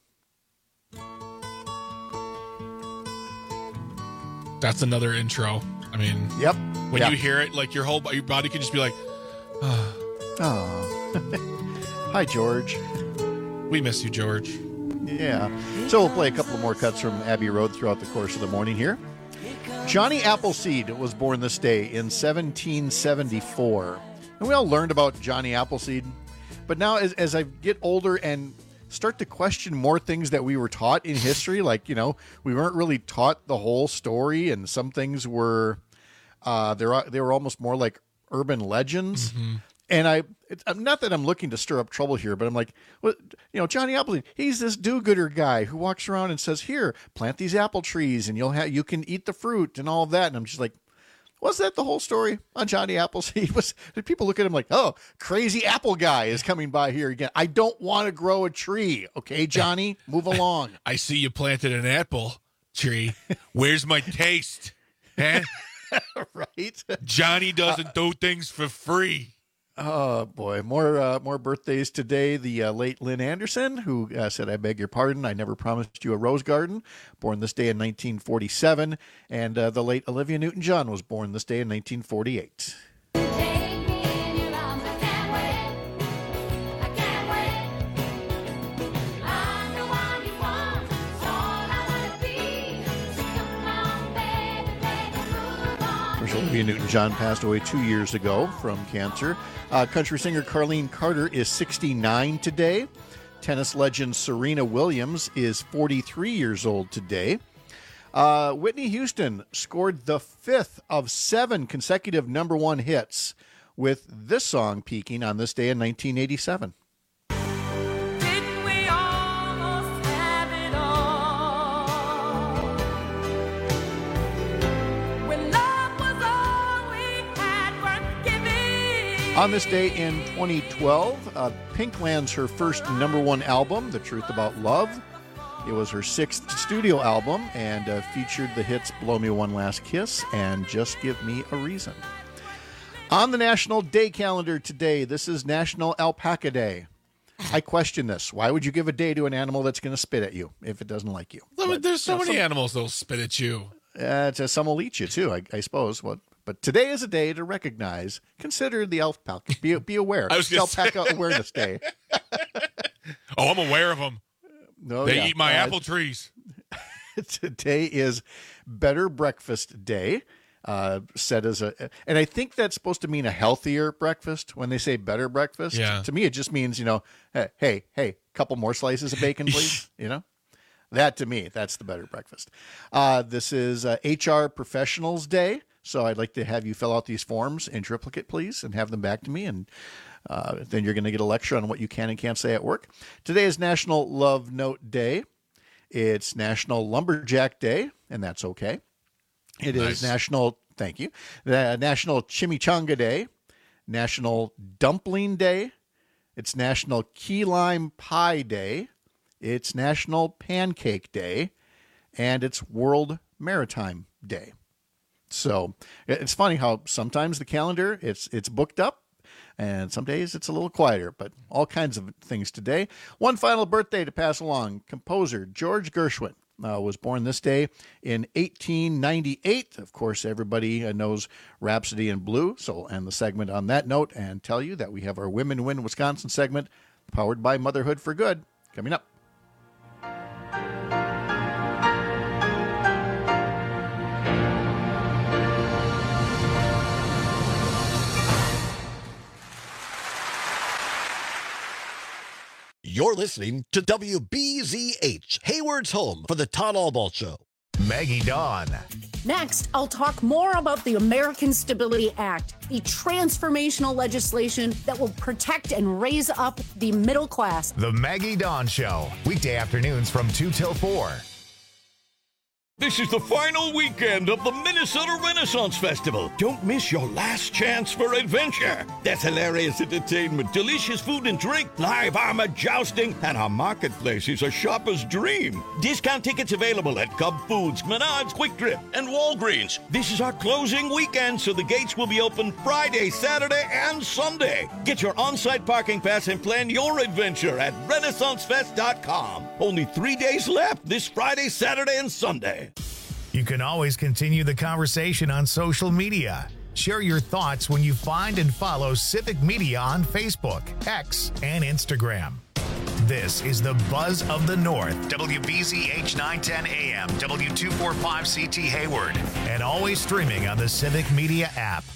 That's another intro. I mean, yep. When yep. you hear it, like your whole your body can just be like, oh. oh. Hi, George. We miss you, George. Yeah. So we'll play a couple of more cuts from Abbey Road throughout the course of the morning here. Johnny Appleseed was born this day in seventeen seventy-four. And we all learned about Johnny Appleseed. But now as, as I get older and start to question more things that we were taught in history, like, you know, we weren't really taught the whole story, and some things were, uh, they were, they were almost more like urban legends. Mm-hmm. And I, it's not that I'm looking to stir up trouble here, but I'm like, well, you know, Johnny Appleseed, he's this do-gooder guy who walks around and says, here, plant these apple trees and you'll have, you can eat the fruit and all of that. And I'm just like, was that the whole story on Johnny Appleseed? Was, did people look at him like, oh, crazy apple guy is coming by here again? I don't want to grow a tree. Okay, Johnny, move along. I see you planted an apple tree. Where's my taste? Huh? Right? Johnny doesn't uh, do things for free. Oh, boy. More uh, more birthdays today. The uh, late Lynn Anderson, who uh, said, I beg your pardon, I never promised you a rose garden, born this day in nineteen forty-seven. And uh, the late Olivia Newton-John was born this day in nineteen forty-eight. Olivia Newton-John passed away two years ago from cancer. Uh, country singer Carlene Carter is sixty-nine today. Tennis legend Serena Williams is forty-three years old today. Uh, Whitney Houston scored the fifth of seven consecutive number one hits, with this song peaking on this day in nineteen eighty-seven. On this day in twenty twelve, uh, Pink lands her first number one album, The Truth About Love. It was her sixth studio album and uh, featured the hits Blow Me One Last Kiss and Just Give Me a Reason. On the National Day calendar today, this is National Alpaca Day. I question this. Why would you give a day to an animal that's going to spit at you if it doesn't like you? But, There's so many some, animals that'll spit at you. Uh, some will eat you, too, I, I suppose. What? But today is a day to recognize, consider the alpaca. Be, be aware. I was it's Alpaca say. Awareness Day. Oh, I'm aware of them. No, they yeah. eat my uh, apple trees. Today is Better Breakfast Day. Uh, said as a, and I think that's supposed to mean a healthier breakfast. When they say better breakfast, yeah. To me it just means, you know, hey, hey, hey, couple more slices of bacon, please. You know, that to me, that's the better breakfast. Uh, this is uh, H R Professionals Day. So I'd like to have you fill out these forms in triplicate, please, and have them back to me. And uh, then you're going to get a lecture on what you can and can't say at work. Today is National Love Note Day. It's National Lumberjack Day, and that's okay. It nice. is National, thank you, uh, National Chimichanga Day, National Dumpling Day. It's National Key Lime Pie Day. It's National Pancake Day. And it's World Maritime Day. So it's funny how sometimes the calendar, it's it's booked up, and some days it's a little quieter, but all kinds of things today. One final birthday to pass along. Composer George Gershwin uh, was born this day in eighteen ninety-eight. Of course, everybody uh, knows Rhapsody in Blue, so I'll end the segment on that note and tell you that we have our Women Win Wisconsin segment powered by Motherhood for Good coming up. You're listening to W B Z H, Hayward's home for the Todd Albaugh Show. Maggie Dawn. Next, I'll talk more about the American Stability Act, the transformational legislation that will protect and raise up the middle class. The Maggie Dawn Show, weekday afternoons from two till four. This is the final weekend of the Minnesota Renaissance Festival. Don't miss your last chance for adventure. There's hilarious entertainment, delicious food and drink, live armor jousting, and our marketplace is a shopper's dream. Discount tickets available at Cub Foods, Menards, Quick Trip, and Walgreens. This is our closing weekend, so the gates will be open Friday, Saturday, and Sunday. Get your on-site parking pass and plan your adventure at Renaissance Fest dot com. Only three days left this Friday, Saturday, and Sunday. You can always continue the conversation on social media. Share your thoughts when you find and follow Civic Media on Facebook, X, and Instagram. This is the Buzz of the North, W B Z H nine ten A M, W two forty-five C T Hayward, and always streaming on the Civic Media app.